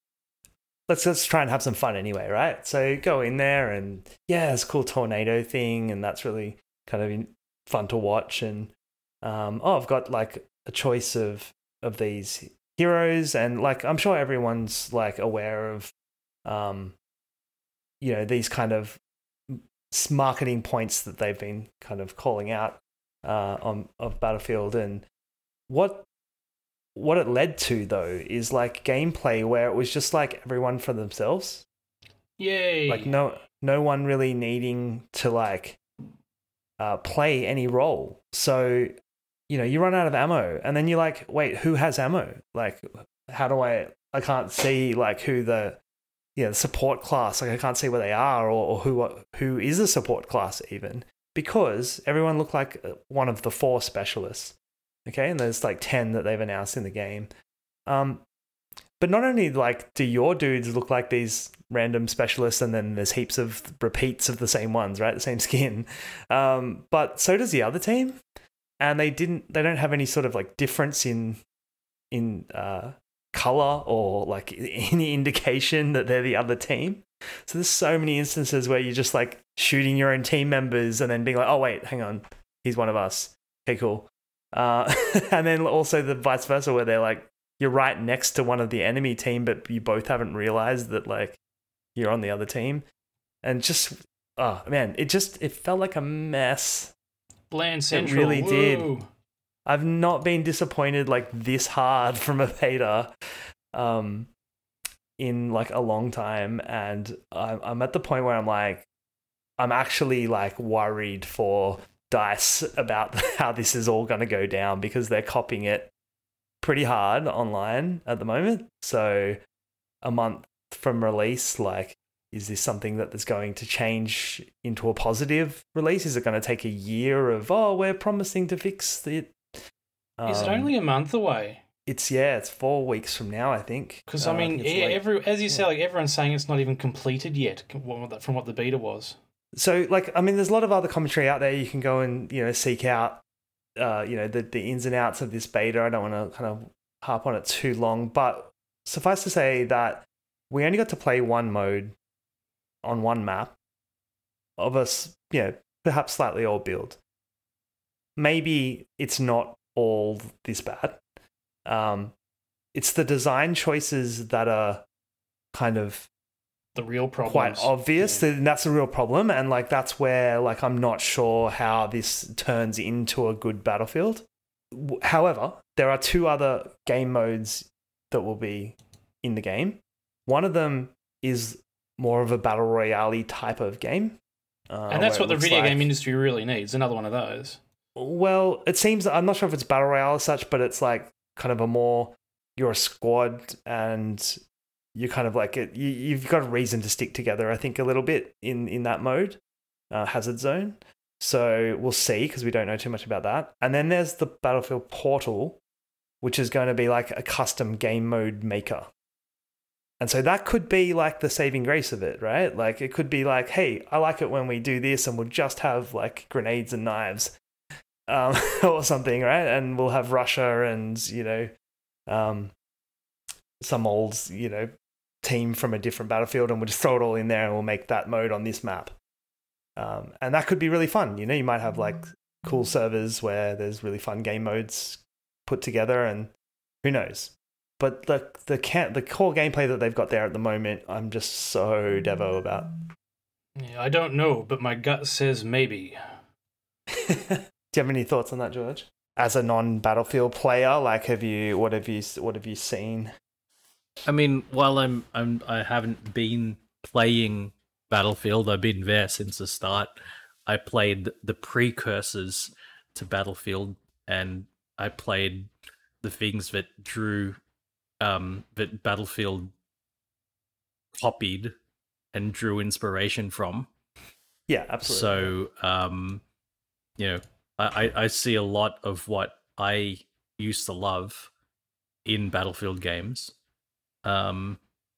let's let's try and have some fun anyway, right? So go in there and yeah, it's a cool tornado thing, and that's really kind of fun to watch. And um, oh, I've got like a choice of of these heroes, and like I'm sure everyone's like aware of, um, you know, these kind of marketing points that they've been kind of calling out uh, on of Battlefield, and what what it led to though is like gameplay where it was just like everyone for themselves. Yay! Like no no one really needing to like uh, play any role. So you know you run out of ammo, and then you're like, wait, who has ammo? Like, how do I? I can't see like who the yeah the support class. Like I can't see where they are, or, or who who is a support class even, because everyone looked like one of the four specialists. Okay, and there's like ten that they've announced in the game. Um, but not only like do your dudes look like these random specialists, and then there's heaps of repeats of the same ones, right? The same skin. Um, but so does the other team, and they didn't. They don't have any sort of like difference in in uh, color or like any indication that they're the other team. So there's so many instances where you're just like shooting your own team members and then being like, oh wait, hang on, he's one of us. Okay, cool. Uh, and then also the vice versa, where they're like, you're right next to one of the enemy team, but you both haven't realized that like you're on the other team. And just, oh man, it just, it felt like a mess. Bland Central. It really Woo. did. I've not been disappointed like this hard from a beta um, in like a long time. And I'm, I'm at the point where I'm like, I'm actually like worried for DICE about how this is all going to go down, because they're copying it pretty hard online at the moment. So a month from release, like, is this something that is going to change into a positive release? Is it going to take a year of, oh, we're promising to fix it? Um, Is it only a month away? It's, yeah, it's four weeks from now, I think. Because, uh, I mean, I like, every as you say, like everyone's saying it's not even completed yet from what the beta was. So, like, I mean, there's a lot of other commentary out there. You can go and, you know, seek out, uh, you know, the, the ins and outs of this beta. I don't want to kind of harp on it too long, but suffice to say that we only got to play one mode on one map of us, you know, perhaps slightly old build. Maybe it's not all this bad. Um, it's the design choices that are kind of the real problem, quite obvious. Yeah. And that's a real problem, and like that's where like I'm not sure how this turns into a good Battlefield. However, there are two other game modes that will be in the game. One of them is more of a battle royale type of game, uh, and that's what the video like, game industry really needs. Another one of those. Well, it seems, I'm not sure if it's battle royale as such, but it's like kind of a more, you're a squad and you kind of like it. You, you've got a reason to stick together, I think, a little bit in, in that mode, uh, Hazard Zone. So we'll see, because we don't know too much about that. And then there's the Battlefield Portal, which is going to be like a custom game mode maker. And so that could be like the saving grace of it, right? Like it could be like, hey, I like it when we do this and we'll just have like grenades and knives um, or something, right? And we'll have Russia and, you know, um, some old, you know, team from a different battlefield, and we'll just throw it all in there and we'll make that mode on this map. Um, and that could be really fun. You know, you might have like cool servers where there's really fun game modes put together, and who knows. But the the can the core gameplay that they've got there at the moment, I'm just so devo about. Yeah, I don't know, but my gut says maybe. Do you have any thoughts on that, George? As a non-Battlefield player, like, have you what have you what have you seen? I mean, while I'm I'm I haven't been playing Battlefield, I've been there since the start. I played the precursors to Battlefield, and I played the things that drew um that Battlefield copied and drew inspiration from. Yeah, absolutely. So um you know, I, I see a lot of what I used to love in Battlefield games. Um,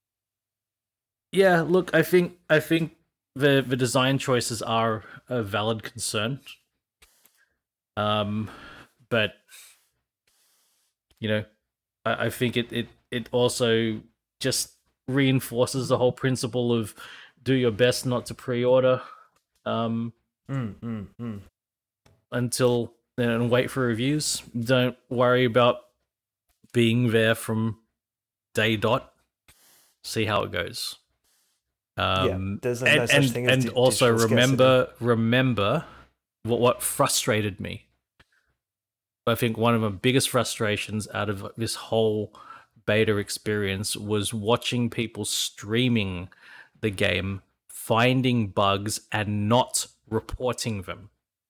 yeah, look, I think I think the the design choices are a valid concern. Um, but you know, I, I think it, it it also just reinforces the whole principle of do your best not to pre-order um, Mm, mm, mm. until and wait for reviews. Don't worry about being there from day dot. See how it goes. Um, yeah, there's no, and no such and, thing as and di- also digital remember remember what what frustrated me. I think one of my biggest frustrations out of this whole beta experience was watching people streaming the game, finding bugs and not reporting them.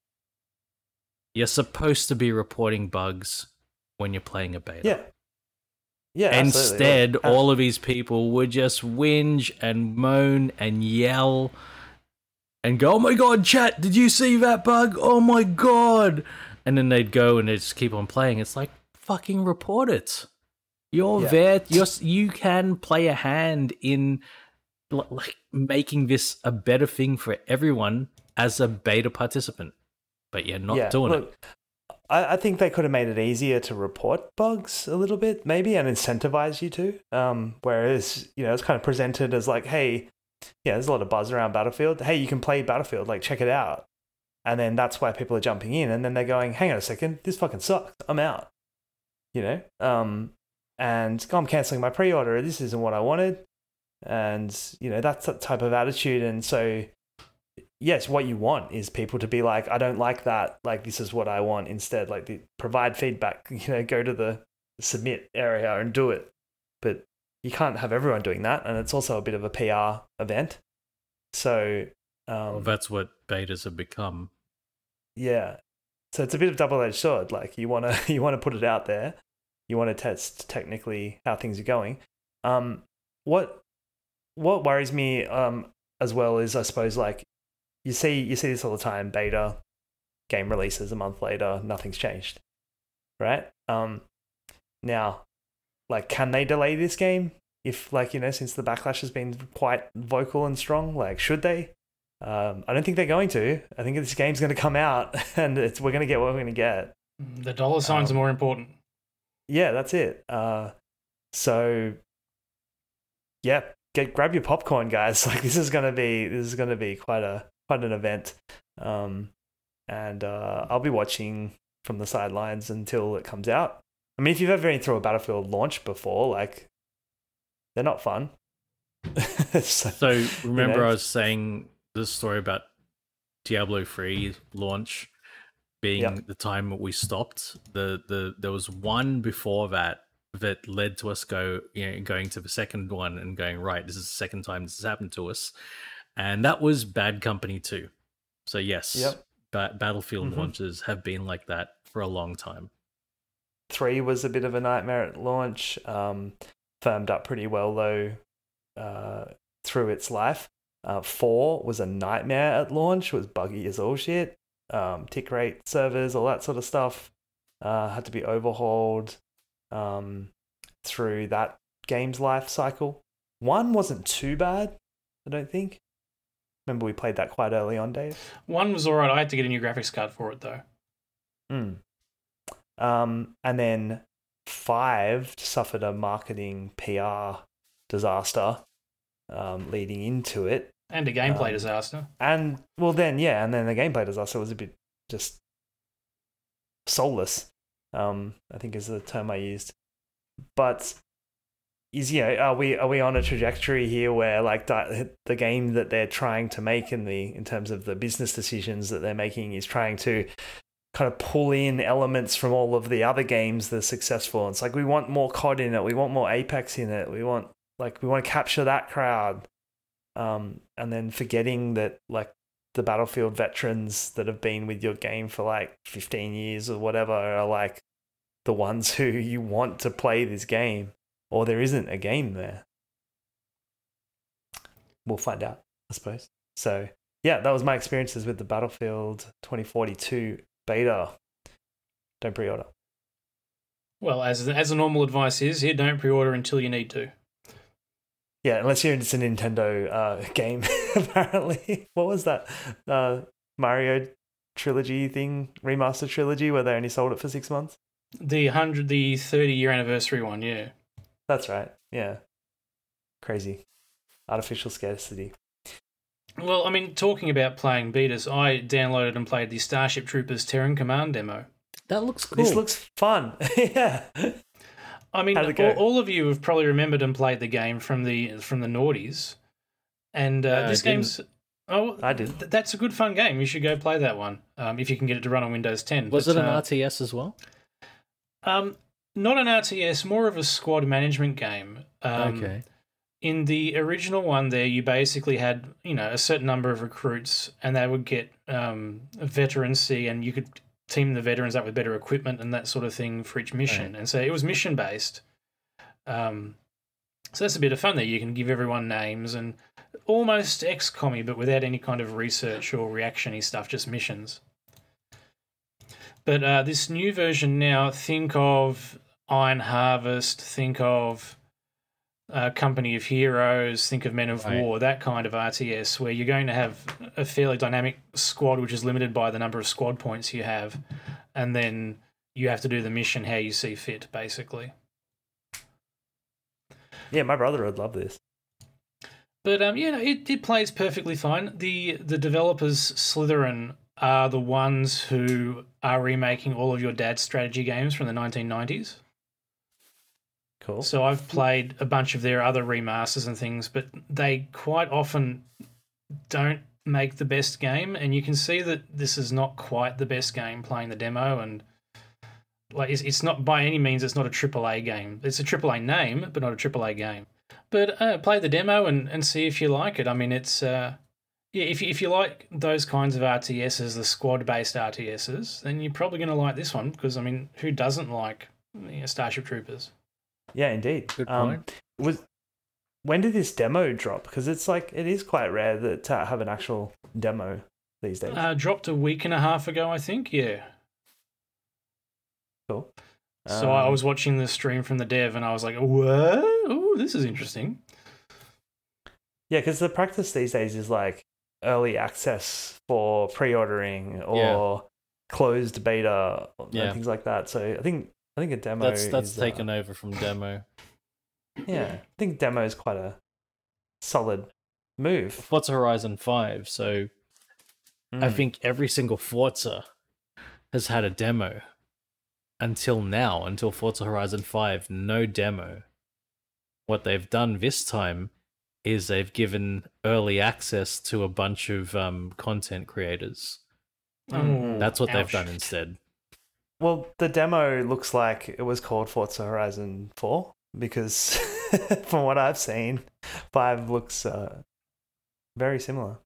You're supposed to be reporting bugs when you're playing a beta. Yeah. Yeah, absolutely. Instead, Like, all of these people would just whinge and moan and yell and go, "Oh my god, chat, did you see that bug? Oh my god." And then they'd go and they'd just keep on playing. It's like, fucking report it. You're Yeah. there. You're, you can play a hand in like making this a better thing for everyone as a beta participant. But you're not yeah, doing look, it. I, I think they could have made it easier to report bugs a little bit, maybe, and incentivize you to. Um, whereas, you know, it's kind of presented as like, hey, yeah, there's a lot of buzz around Battlefield. Hey, you can play Battlefield, like, check it out. And then that's why people are jumping in. And then they're going, hang on a second, this fucking sucks. I'm out. You know? Um, and oh, I'm canceling my pre-order. This isn't what I wanted. And, you know, that's that type of attitude. And so, yes, what you want is people to be like, I don't like that. Like, this is what I want instead. Like, the, provide feedback, you know, go to the submit area and do it. But you can't have everyone doing that. And it's also a bit of a P R event. So, um, Well, that's what betas have become. yeah. So it's a bit of double-edged sword. Like, you want to you want to put it out there. You want to test technically how things are going. Um, what what worries me um, as well is, I suppose, like, you see you see this all the time. Beta game releases a month later, nothing's changed, right? Um, now, like, can they delay this game if, like, you know, since the backlash has been quite vocal and strong? Like, should they? Um, I don't think they're going to. I think this game's going to come out, and it's we're going to get what we're going to get. The dollar signs Um, are more important. Yeah, that's it. Uh, so, yeah, get grab your popcorn, guys. Like, this is going to be this is going to be quite a quite an event, um, and uh, I'll be watching from the sidelines until it comes out. I mean, if you've ever been through a Battlefield launch before, like, they're not fun. so, So remember, you know, I was saying the story about Diablo three launch being Yep. the time we stopped. The the there was one before that that led to us go you know going to the second one and going, right, this is the second time this has happened to us, and that was Bad Company two. So yes, Yep. ba- Battlefield Mhm. launches have been like that for a long time. Three was a bit of a nightmare at launch. Um, firmed up pretty well though uh, through its life. Uh, four was a nightmare at launch. It was buggy as all shit. Um, tick rate servers, all that sort of stuff uh, had to be overhauled um, through that game's life cycle. One wasn't too bad, I don't think. Remember, we played that quite early on, Dave. One was alright. I had to get a new graphics card for it though. Mm. Um, and then five suffered a marketing P R disaster um, leading into it. And a gameplay Um, disaster. And, well, then, yeah, and then the gameplay disaster was a bit just soulless, um, I think is the term I used. But is, you know, are we are we on a trajectory here where, like, the, the game that they're trying to make in the in terms of the business decisions that they're making is trying to kind of pull in elements from all of the other games that are successful? It's like, we want more C O D in it, we want more Apex in it, we want like we want to capture that crowd, um, and then forgetting that, like, the Battlefield veterans that have been with your game for like fifteen years or whatever are like the ones who you want to play this game, or there isn't a game there. We'll find out, I suppose. So yeah, that was my experiences with the Battlefield twenty forty-two beta. Don't pre-order. Well, as as the normal advice is, here, don't pre-order until you need to. Yeah, unless you're it's a Nintendo uh, game, apparently. What was that uh, Mario trilogy thing, remaster trilogy, where they only sold it for six months? The hundred, the thirty year anniversary one, yeah. That's right. Yeah. Crazy. Artificial scarcity. Well, I mean, talking about playing betas, I downloaded and played the Starship Troopers Terran Command demo. That looks cool. This looks fun. Yeah. I mean, How'd it go? all, all of you have probably remembered and played the game from the from the noughties, and uh, Uh, this I didn't. game's. Oh, I did. th- that's a good fun game. You should go play that one um, if you can get it to run on Windows ten. Was But, it an uh, R T S as well? Um, not an R T S, more of a squad management game. Um, Okay. In the original one, there you basically had you know a certain number of recruits, and they would get um, a veterancy, and you could team the veterans up with better equipment and that sort of thing for each mission. Right. And so it was mission based. Um, so that's a bit of fun there. You can give everyone names and almost X COM-y, but without any kind of research or reactiony stuff, just missions. But uh, this new version now, think of Iron Harvest, think of uh, Company of Heroes, think of Men of Right. War, that kind of R T S, where you're going to have a fairly dynamic squad, which is limited by the number of squad points you have, and then you have to do the mission how you see fit, basically. Yeah, my brother would love this. But um, yeah, no, it, it plays perfectly fine. The the developers Slytherin are the ones who are remaking all of your dad's strategy games from the nineteen nineties. Cool. So I've played a bunch of their other remasters and things, but they quite often don't make the best game, and you can see that this is not quite the best game playing the demo, and like it's, it's not by any means it's not a triple A game. It's a triple A name, but not a triple A game. But uh, play the demo and, and see if you like it. I mean, it's uh, yeah, if you, if you like those kinds of R T Ss, the squad based R T Ss, then you're probably going to like this one because I mean, who doesn't like you know, Starship Troopers? Yeah, indeed. Good Um, point. was when did this demo drop? Because it's like it is quite rare that to have an actual demo these days. Uh, dropped a week and a half ago, I think. Yeah. Cool. So I Um, was watching the stream from the dev, and I was like, "What? Oh, this is interesting." Yeah, because the practice these days is like early access for pre-ordering or Yeah. closed beta and Yeah. things like that. So I think I think a demo That's that's is, taken uh, over from demo. yeah, I think demo is quite a solid move. Forza Horizon five. So I Mm. think every single Forza has had a demo until now, until Forza Horizon five, no demo. What they've done this time is they've given early access to a bunch of um, content creators. Mm. That's what they've ouch. done instead. Well, the demo looks like it was called Forza Horizon four because from what I've seen, five looks uh, very similar.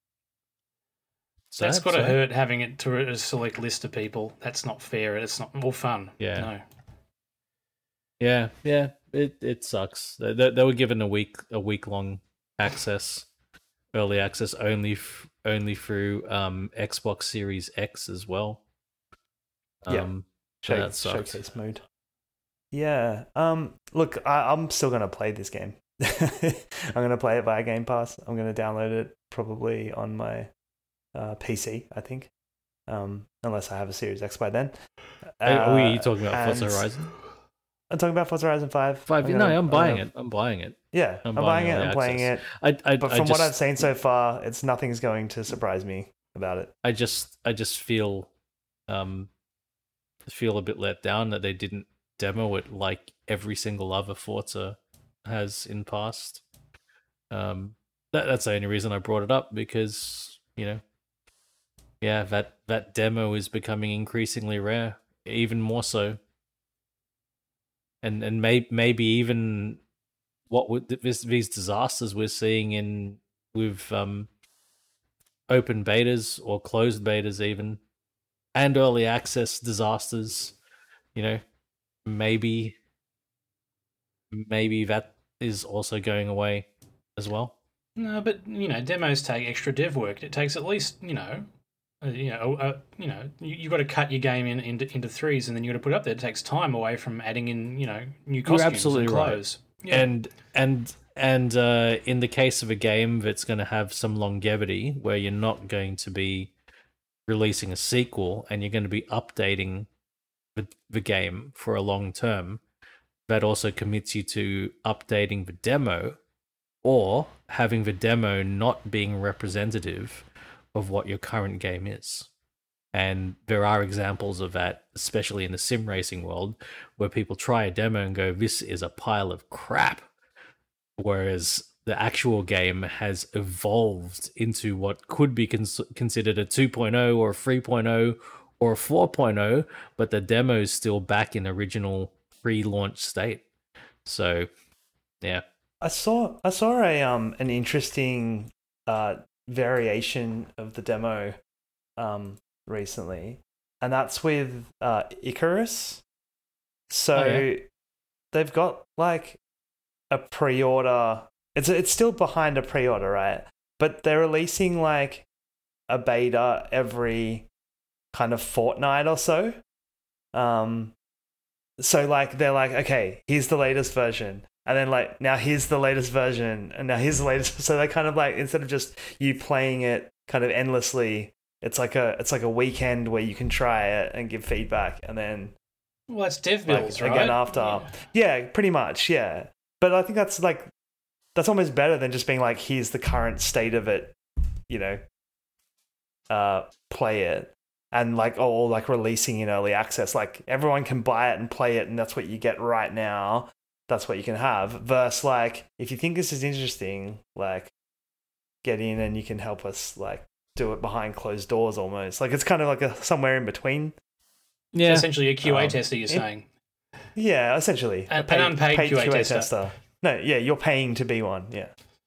So That's got to so- hurt having it to a select list of people. That's not fair. It's not more fun. Yeah. No. Yeah, yeah, it it sucks. They, they, they were given a week a week long access, early access only f- only through um Xbox Series X as well. Yeah. Um, Show, that sucks. showcase mode. Yeah. Um. Look, I, I'm still gonna play this game. I'm gonna play it via Game Pass. I'm gonna download it probably on my uh, P C. I think. Um. Unless I have a Series X by then. Are, are we Uh, talking about Forza and- Horizon I'm talking about Forza Horizon five. Five? I'm No, gonna- I'm buying gonna- it. I'm buying it. Yeah, I'm, I'm buying buying it. early I'm playing access. it. I, I, But I from just, what I've seen so far, it's nothing's going to surprise me about it. I just, I just feel, um, feel a bit let down that they didn't demo it like every single other Forza has in past. Um, that that's the only reason I brought it up because you know, yeah, that that demo is becoming increasingly rare, even more so. And and may, maybe even what would this, these disasters we're seeing in with um open betas or closed betas even and early access disasters, you know, maybe maybe that is also going away as well. No, but you know, demos take extra dev work. It takes at least you know, uh, you know, uh, you know, you, you've got to cut your game in into, into threes, and then you got to put it up there. It takes time away from adding in you know new costumes absolutely and right. clothes. Yeah. And and and uh, in the case of a game that's going to have some longevity, where you're not going to be releasing a sequel and you're going to be updating the, the game for a long term, that also commits you to updating the demo or having the demo not being representative of what your current game is. And there are examples of that, especially in the sim racing world, where people try a demo and go, this is a pile of crap. Whereas the actual game has evolved into what could be cons- considered a two point oh or a three point oh or a four point oh, but the demo is still back in original pre-launch state. So, yeah. I saw I saw a um an interesting uh variation of the demo um recently, and that's with uh Icarus. So Oh, yeah. they've got like a pre-order. It's it's still behind a pre-order, right? But they're releasing like a beta every kind of fortnight or so. Um, so like they're like, okay, here's the latest version, and then like now here's the latest version, and now here's the latest. So they kind of like, instead of just you playing it kind of endlessly, it's like a it's like a weekend where you can try it and give feedback, and then Well, that's dev like, builds, right? again after. Yeah. Yeah, pretty much. Yeah, but I think that's like that's almost better than just being like, here's the current state of it, you know. Uh, play it. And like, oh, or like releasing in early access, like everyone can buy it and play it, and that's what you get right now. That's what you can have. Versus like, if you think this is interesting, like, get in and you can help us like do it behind closed doors almost. Like it's kind of like a somewhere in between. Yeah. Essentially a Q A Um, tester, you're it- saying. Yeah, essentially. An- an unpaid Q A tester. No, yeah, you're paying to be one. Yeah.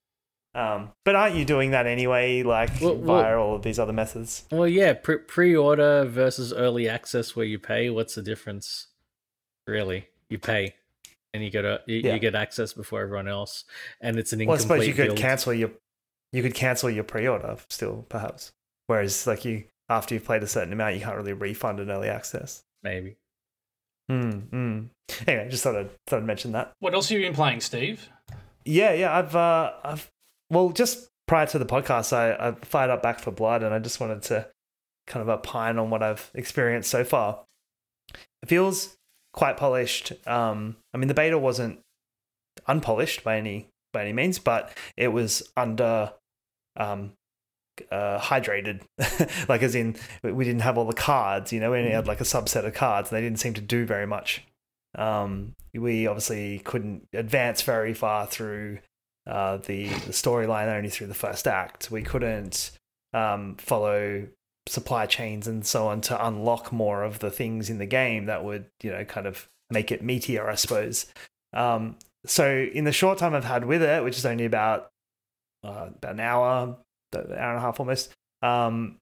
Um, but aren't you doing that anyway, like Well- via well- all of these other methods? Well, yeah, pre- pre-order versus early access where you pay. What's the difference? Really, you pay, and you get a you, Yeah. you get access before everyone else, and it's an Well, I incomplete suppose you could build. cancel your you could cancel your pre-order still, perhaps. Whereas, like you, after you've played a certain amount, you can't really refund an early access. Maybe. Hmm. Mm. Anyway, just thought I'd thought I'd mention that. What else have you been playing, Steve? Yeah, yeah. I've uh, I've well, just prior to the podcast, I I fired up Back for Blood, and I just wanted to kind of opine on what I've experienced so far. It feels quite polished. Um, I mean, the beta wasn't unpolished by any by any means, but it was under um uh hydrated, like as in we didn't have all the cards, you know, we only had like a subset of cards, and they didn't seem to do very much. Um, we obviously couldn't advance very far through uh, the, the storyline, only through the first act. We couldn't um, follow supply chains and so on to unlock more of the things in the game that would, you know, kind of make it meatier, I suppose. Um, so in the short time I've had with it, which is only about uh, about an hour, an hour and a half almost, um,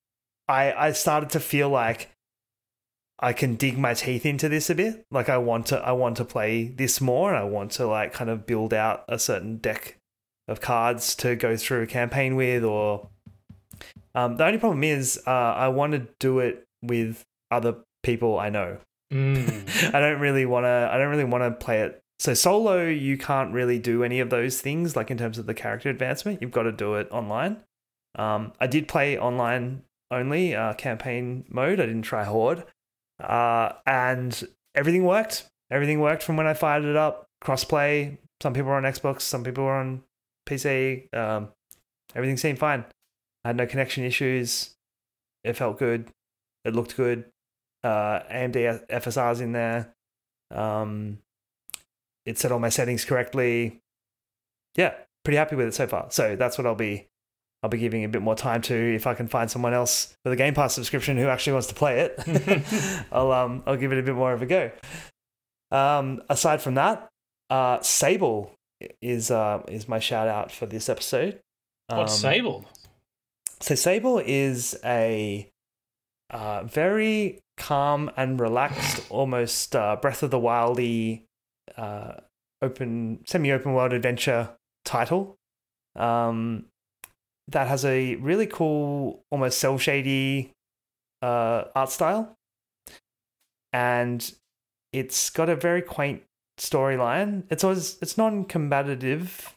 I I started to feel like I can dig my teeth into this a bit. Like I want to, I want to play this more, and I want to like kind of build out a certain deck of cards to go through a campaign with. Or um, the only problem is, uh, I want to do it with other people I know. Mm. I don't really want to. I don't really want to play it. So solo, you can't really do any of those things. Like in terms of the character advancement, you've got to do it online. Um, I did play online only uh, campaign mode. I didn't try Horde. Uh, and everything worked. Everything worked from when I fired it up. Crossplay. Some people were on Xbox. Some people were on P C. Um, everything seemed fine. I had no connection issues. It felt good. It looked good. Uh, A M D F S R's in there. Um, it set all my settings correctly. Yeah, pretty happy with it so far. So that's what I'll be I'll be giving a bit more time to, if I can find someone else with a Game Pass subscription who actually wants to play it. I'll um I'll give it a bit more of a go. Um, aside from that, uh, Sable is uh is my shout out for this episode. Um, What's Sable? So Sable is a uh, very calm and relaxed, almost uh, Breath of the Wildy, uh, open semi-open world adventure title. Um, that has a really cool, almost cel shady uh, art style, and it's got a very quaint storyline. It's always it's non-combative.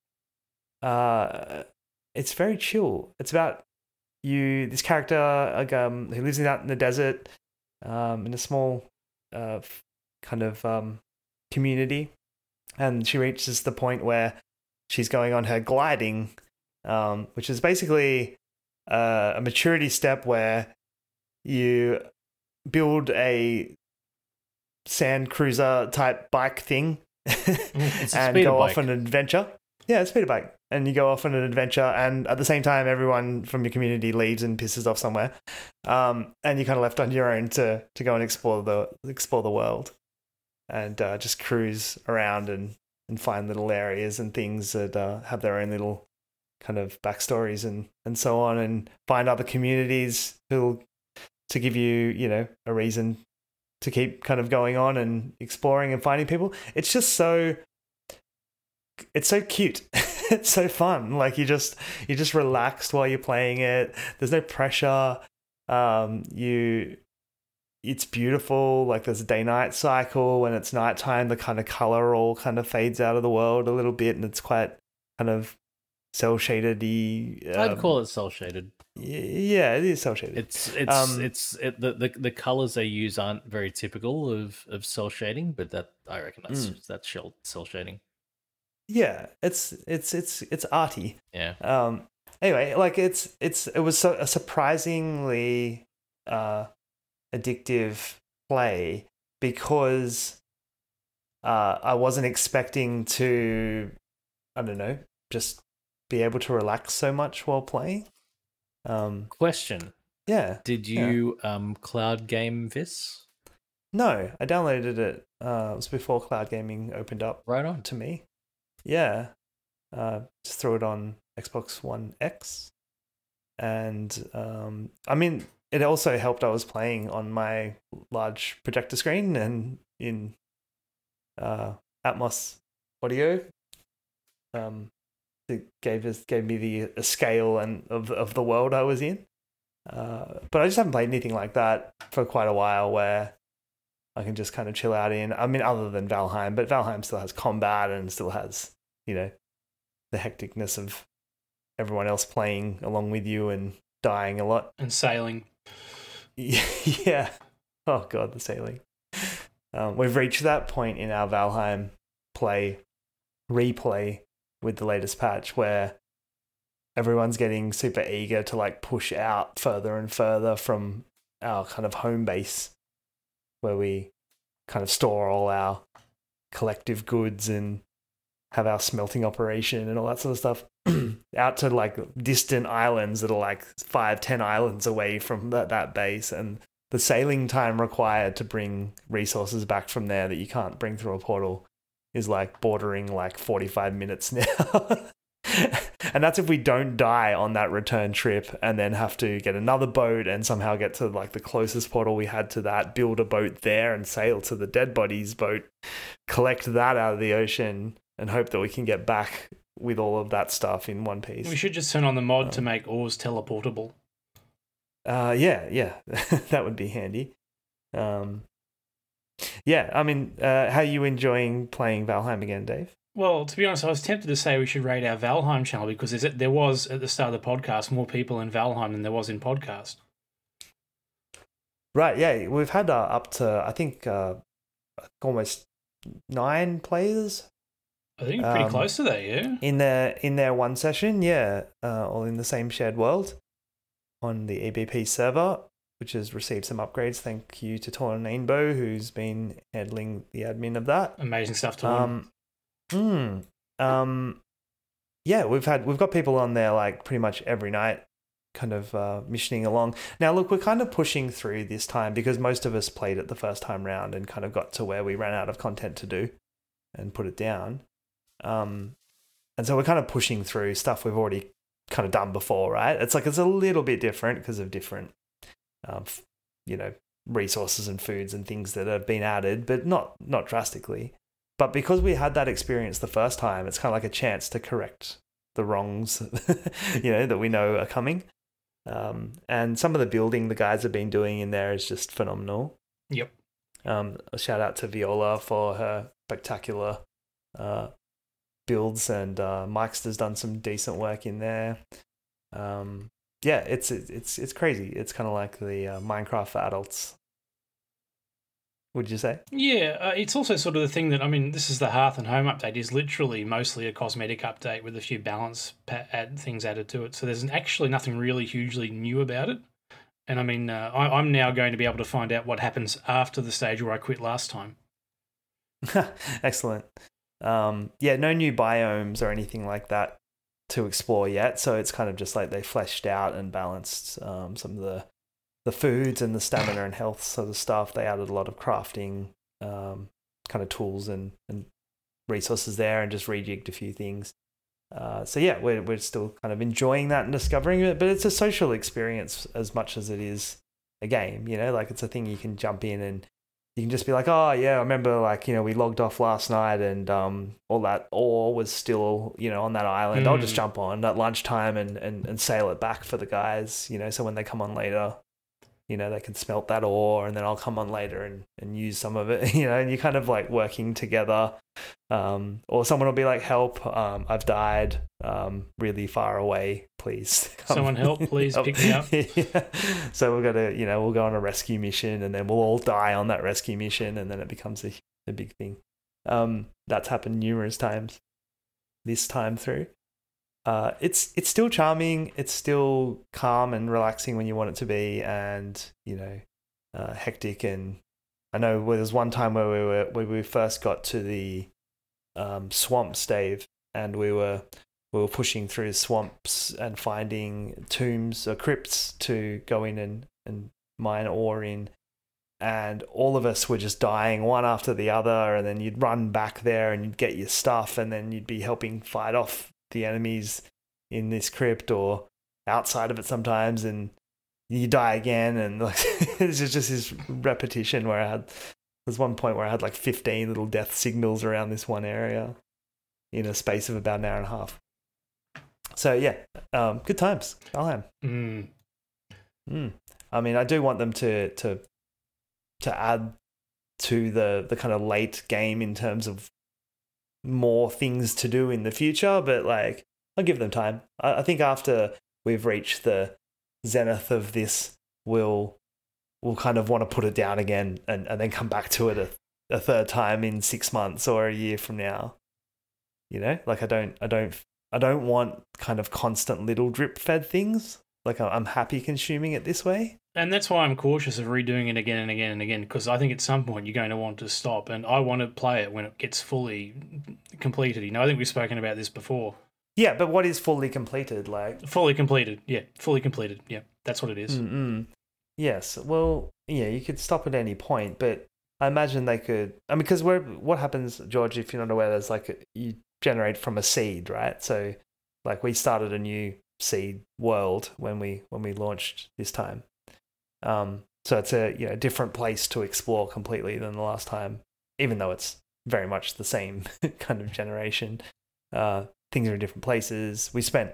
Uh, it's very chill. It's about you, this character, like, um, who lives out in the desert, um, in a small uh, kind of um, community, and she reaches the point where she's going on her gliding, um, which is basically uh, a maturity step where you build a sand cruiser type bike thing It's a and speeder go bike. off on an adventure. Yeah, it's a speeder bike. And you go off on an adventure, and at the same time, everyone from your community leaves and pisses off somewhere, um, and you're kind of left on your own to to go and explore the explore the world, and uh, just cruise around and, and find little areas and things that uh, have their own little kind of backstories and, and so on, and find other communities who'll to give you you know a reason to keep kind of going on and exploring and finding people. It's just so it's so cute. It's so fun. Like you just you're just relaxed while you're playing it. There's no pressure. Um, you it's beautiful. Like there's a day night cycle. When it's nighttime, the kind of color all kind of fades out of the world a little bit, and it's quite kind of cell shaded-y. Um, I'd call it cell shaded. yeah, it is cell shaded. It's it's Um, it's it, the, the the colors they use aren't very typical of of cell shading, but that I reckon that's Mm. that's shell, cell shading. Yeah, it's it's it's it's arty. Yeah. Um. Anyway, like it's it's it was so, a surprisingly uh, addictive play because uh, I wasn't expecting to, I don't know, just be able to relax so much while playing. Um. Question: Yeah. Did Yeah. you um cloud game this? No, I downloaded it. Uh, it was before cloud gaming opened up Right on. to me. Yeah. Uh, just threw it on Xbox One X. And um, I mean, it also helped I was playing on my large projector screen and in uh, Atmos audio. Um, it gave us gave me the a scale and of of the world I was in. Uh, but I just haven't played anything like that for quite a while where I can just kind of chill out in. I mean, other than Valheim, but Valheim still has combat and still has, you know, the hecticness of everyone else playing along with you and dying a lot. And sailing. Yeah. Oh god, the sailing. Um, we've reached that point in our Valheim play replay with the latest patch where everyone's getting super eager to like push out further and further from our kind of home base where we kind of store all our collective goods and have our smelting operation and all that sort of stuff out to like distant islands that are like five, ten islands away from that, that base. And the sailing time required to bring resources back from there that you can't bring through a portal is like bordering like forty-five minutes now. And that's if we don't die on that return trip and then have to get another boat and somehow get to like the closest portal we had to that, build a boat there and sail to the dead bodies boat, collect that out of the ocean and hope that we can get back with all of that stuff in one piece. We should just turn on the mod Um, to make oars teleportable. Uh, yeah, yeah, that would be handy. Um, yeah, I mean, uh, how are you enjoying playing Valheim again, Dave? Well, to be honest, I was tempted to say we should rate our Valheim channel because there's- there was, at the start of the podcast, more people in Valheim than there was in podcast. Right, yeah, we've had uh, up to, I think, uh, almost nine players I think we're pretty Um, close to that, yeah? in their in their one session, yeah, uh, all in the same shared world on the E B P server, which has received some upgrades. Thank you to Tornainbo, who's been handling the admin of that. Amazing stuff to learn. Um, mm, um, yeah, we've had we've got people on there like pretty much every night, kind of uh, missioning along. Now, look, we're kind of pushing through this time because most of us played it the first time round and kind of got to where we ran out of content to do and put it down. Um, and so we're kind of pushing through stuff we've already kind of done before, right? It's like it's a little bit different because of different, um, f- you know, resources and foods and things that have been added, but not not drastically. But because we had that experience the first time, it's kind of like a chance to correct the wrongs, you know, that we know are coming. Um, and some of the building the guys have been doing in there is just phenomenal. Yep. Um, a shout out to Viola for her spectacular uh, builds, and uh, Mike's has done some decent work in there. Um, yeah, it's it's it's crazy. It's kind of like the uh, Minecraft for adults. would you say? Yeah, uh, it's also sort of the thing that, I mean, this is the Hearth and Home update, is literally mostly a cosmetic update with a few balance pa- add things added to it. So there's actually nothing really hugely new about it. And I mean, uh, I, I'm now going to be able to find out what happens after the stage where I quit last time. Excellent. Um, yeah, no new biomes or anything like that to explore yet. So it's kind of just like they fleshed out and balanced um, some of the the foods and the stamina and health sort of stuff. They added a lot of crafting um, kind of tools and, and resources there, and just rejigged a few things. Uh, so yeah, we're we're still kind of enjoying that and discovering it, but it's a social experience as much as it is a game. You know, like it's a thing you can jump in and you can just be like, oh yeah, I remember like, you know, we logged off last night and um all that ore was still, you know, on that island. Mm. I'll just jump on at lunchtime and, and, and sail it back for the guys, you know, so when they come on later, you know, they can smelt that ore, and then I'll come on later and, and use some of it, you know, and you're kind of like working together. Um, or someone will be like, help, um, I've died, um, really far away, please. Come. Someone help, please pick me up. Yeah. So we're going to, you know, we'll go on a rescue mission, and then we'll all die on that rescue mission, and then it becomes a, a big thing. Um, that's happened numerous times this time through. Uh, it's it's still charming. It's still calm and relaxing when you want it to be, and you know, uh, hectic. And I know there was one time where we were when we first got to the um, swamps, Dave, and we were we were pushing through swamps and finding tombs or crypts to go in and, and mine ore in, and all of us were just dying one after the other. And then you'd run back there and you'd get your stuff, and then you'd be helping fight off the enemies in this crypt or outside of it sometimes, and you die again, and like it's just this repetition where I had there's one point where I had like fifteen little death signals around this one area in a space of about an hour and a half. So yeah, um, good times. Valheim. Mm. Mm. I mean, I do want them to to to add to the the kind of late game in terms of more things to do in the future, but like I'll give them time. I, I think after we've reached the zenith of this, we'll we'll kind of want to put it down again and, and then come back to it a, a third time in six months or a year from now. You know, like I don't I don't I don't want kind of constant little drip fed things. Like I'm happy consuming it this way. And that's why I'm cautious of redoing it again and again and again, because I think at some point you're going to want to stop, and I want to play it when it gets fully completed. You know, I think we've spoken about this before. Yeah, but what is fully completed? Like fully completed, yeah, fully completed, yeah, that's what it is. Mm-mm. Yes, well, yeah, you could stop at any point, but I imagine they could. I mean, because where what happens, George? If you're not aware, there's like a, you generate from a seed, right? So, like we started a new seed world when we when we launched this time. Um, so it's a you know different place to explore completely than the last time, even though it's very much the same kind of generation. Uh, things are in different places. We spent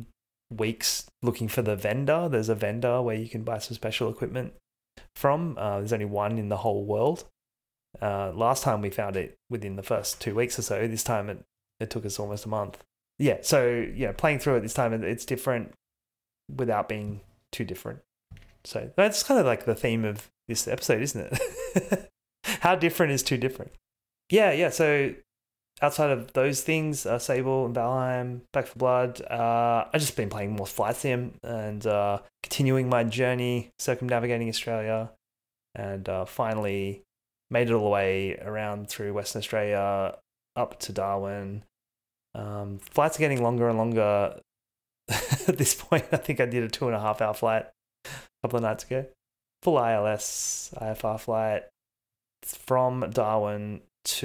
weeks looking for the vendor. There's a vendor where you can buy some special equipment from. Uh, there's only one in the whole world. Uh, last time we found it within the first two weeks or so. This time it, it took us almost a month. Yeah, so yeah, playing through it this time, it's different without being too different. So that's kind of like the theme of this episode, isn't it? How different is too different? Yeah, yeah. So outside of those things, uh, Sable and Valheim, Back for Blood, uh, I've just been playing more Flight Sim and uh, continuing my journey, circumnavigating Australia, and uh, finally made it all the way around through Western Australia, up to Darwin. Um, flights are getting longer and longer at this point. I think I did a two and a half hour flight a couple of nights ago. Full I L S, I F R flight from Darwin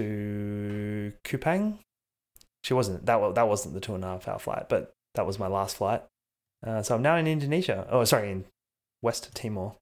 to Kupang. She wasn't that. That wasn't the two and a half hour flight, but that was my last flight. Uh, so I'm now in Indonesia. Oh, sorry, in West Timor,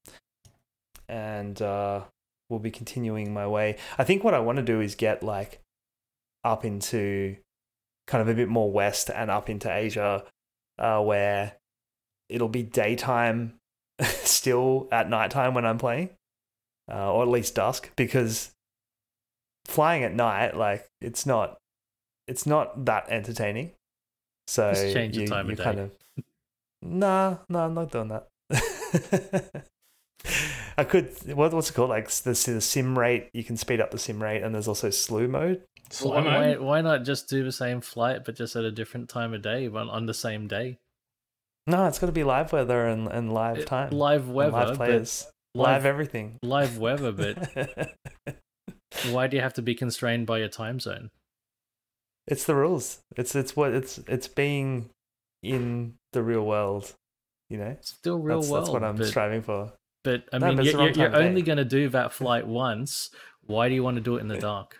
and uh, we'll be continuing my way. I think what I want to do is get like up into kind of a bit more west and up into Asia, uh, where it'll be daytime still at nighttime when I'm playing, uh, or at least dusk, because flying at night, like it's not, it's not that entertaining. So Just change the you, time you of day. kind of, nah, nah, I'm not doing that. I could. What, what's it called? Like the, the sim rate. You can speed up the sim rate, and there's also slew mode. Slow Why, why, mo. why not just do the same flight but just at a different time of day, but on the same day? No, it's got to be live weather and, and live It- time. live and weather, live but players, live, live- everything. live weather, but why do you have to be constrained by your time zone? It's the rules. It's it's what it's it's being in the real world. You know, It's still real that's, world. that's what I'm but, striving for. but I No, mean, but it's the you're, wrong you're time of only day. going to do that flight once. Why do you want to do it in the dark?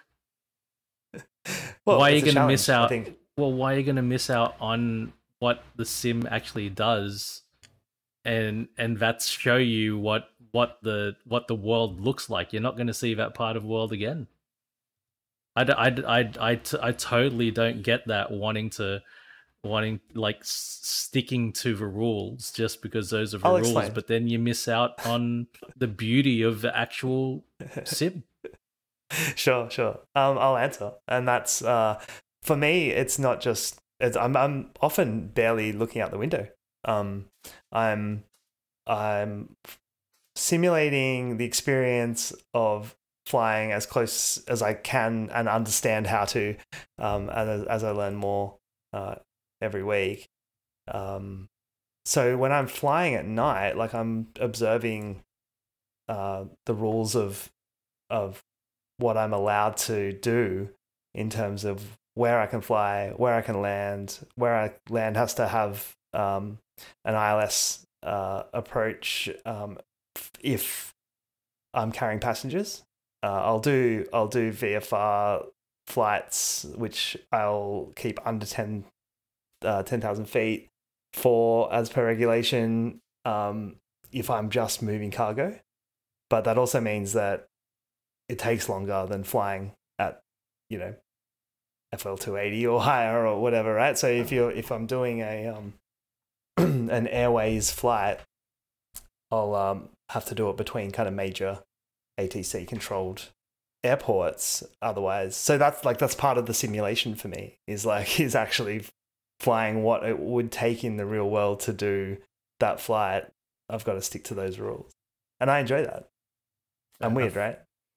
Well, Why are you it's a going to miss challenge, I out? think. Well, why are you going to miss out on what the sim actually does, and and that's show you what what the what the world looks like? You're not going to see that part of world again. I, d- I, d- I, d- I, t- I totally don't get that wanting to wanting like s- sticking to the rules just because those are the I'll rules, explain. but then you miss out on the beauty of the actual sim. Sure, sure. Um, I'll answer, and that's uh, for me. It's not just. It's, I'm I'm often barely looking out the window. Um, I'm I'm simulating the experience of flying as close as I can and understand how to, um, as as I learn more uh, every week. Um, so when I'm flying at night, like I'm observing uh, the rules of of what I'm allowed to do in terms of where I can fly, where I can land, where I land has to have um, an I L S uh, approach um, if I'm carrying passengers. Uh, I'll do I'll do V F R flights, which I'll keep under ten uh, ten thousand feet for as per regulation um, if I'm just moving cargo. But that also means that it takes longer than flying at, you know, F L two eighty or higher or whatever, right? So if you're if I'm doing a um an airways flight, I'll um have to do it between kind of major A T C controlled airports otherwise. So that's like that's part of the simulation for me is like is actually flying what it would take in the real world to do that flight. I've got to stick to those rules. And I enjoy that. I'm weird, right?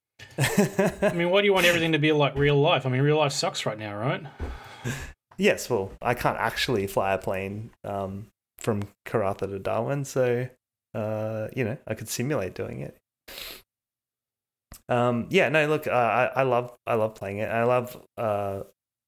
I mean, why do you want everything to be like real life? I mean, real life sucks right now, right? Yes, well, I can't actually fly a plane um, from Karratha to Darwin, so uh, you know, I could simulate doing it. Um, yeah, no, look, uh, I I love I love playing it. I love uh,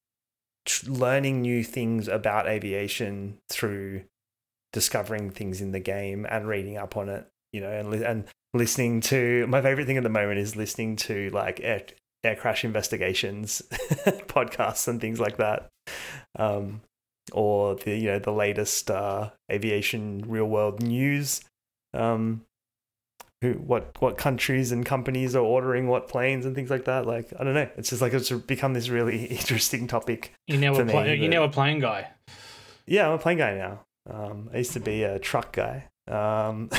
tr- learning new things about aviation through discovering things in the game and reading up on it. You know, and li- and listening to my favorite thing at the moment is listening to like air, air crash investigations podcasts and things like that, um, or the you know the latest uh, aviation real world news. Um, who what what countries and companies are ordering what planes and things like that. Like I don't know, it's just like it's become this really interesting topic. You know, for a pla- me, you that- know, a plane guy. Yeah, I'm a plane guy now. Um, I used to be a truck guy. Um,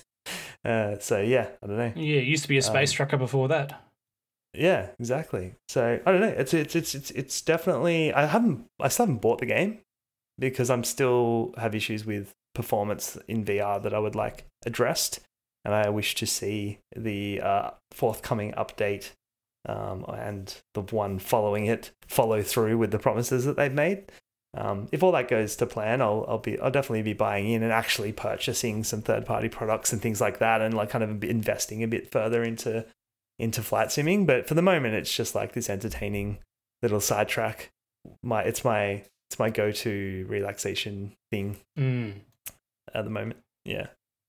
uh, so yeah, I don't know. Yeah, used to be a space Um, trucker before that. Yeah, exactly. So I don't know. It's it's it's it's it's definitely. I haven't. I still haven't bought the game because I'm still have issues with performance in V R that I would like addressed, and I wish to see the uh, forthcoming update um, and the one following it follow through with the promises that they've made. Um, if all that goes to plan, I'll I'll be I'll definitely be buying in and actually purchasing some third party products and things like that, and like kind of investing a bit further into into flight simming. But for the moment, it's just like this entertaining little sidetrack. My it's my it's my go to relaxation thing Mm. at the moment. Yeah.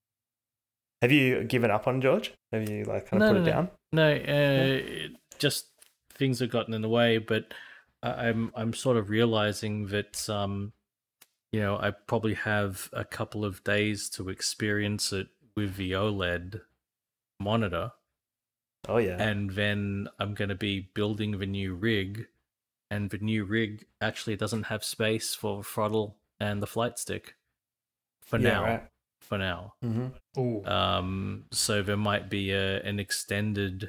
Have you given up on George? Have you like kind of No, put no, it no. down? No, uh, just things have gotten in the way, but I- I'm I'm sort of realizing that um, you know, I probably have a couple of days to experience it with the OLED monitor, Oh yeah. and then I'm going to be building the new rig, and the new rig actually doesn't have space for the throttle and the flight stick for Yeah, now. right. For now. Mm-hmm. Ooh. Um, so there might be a, an extended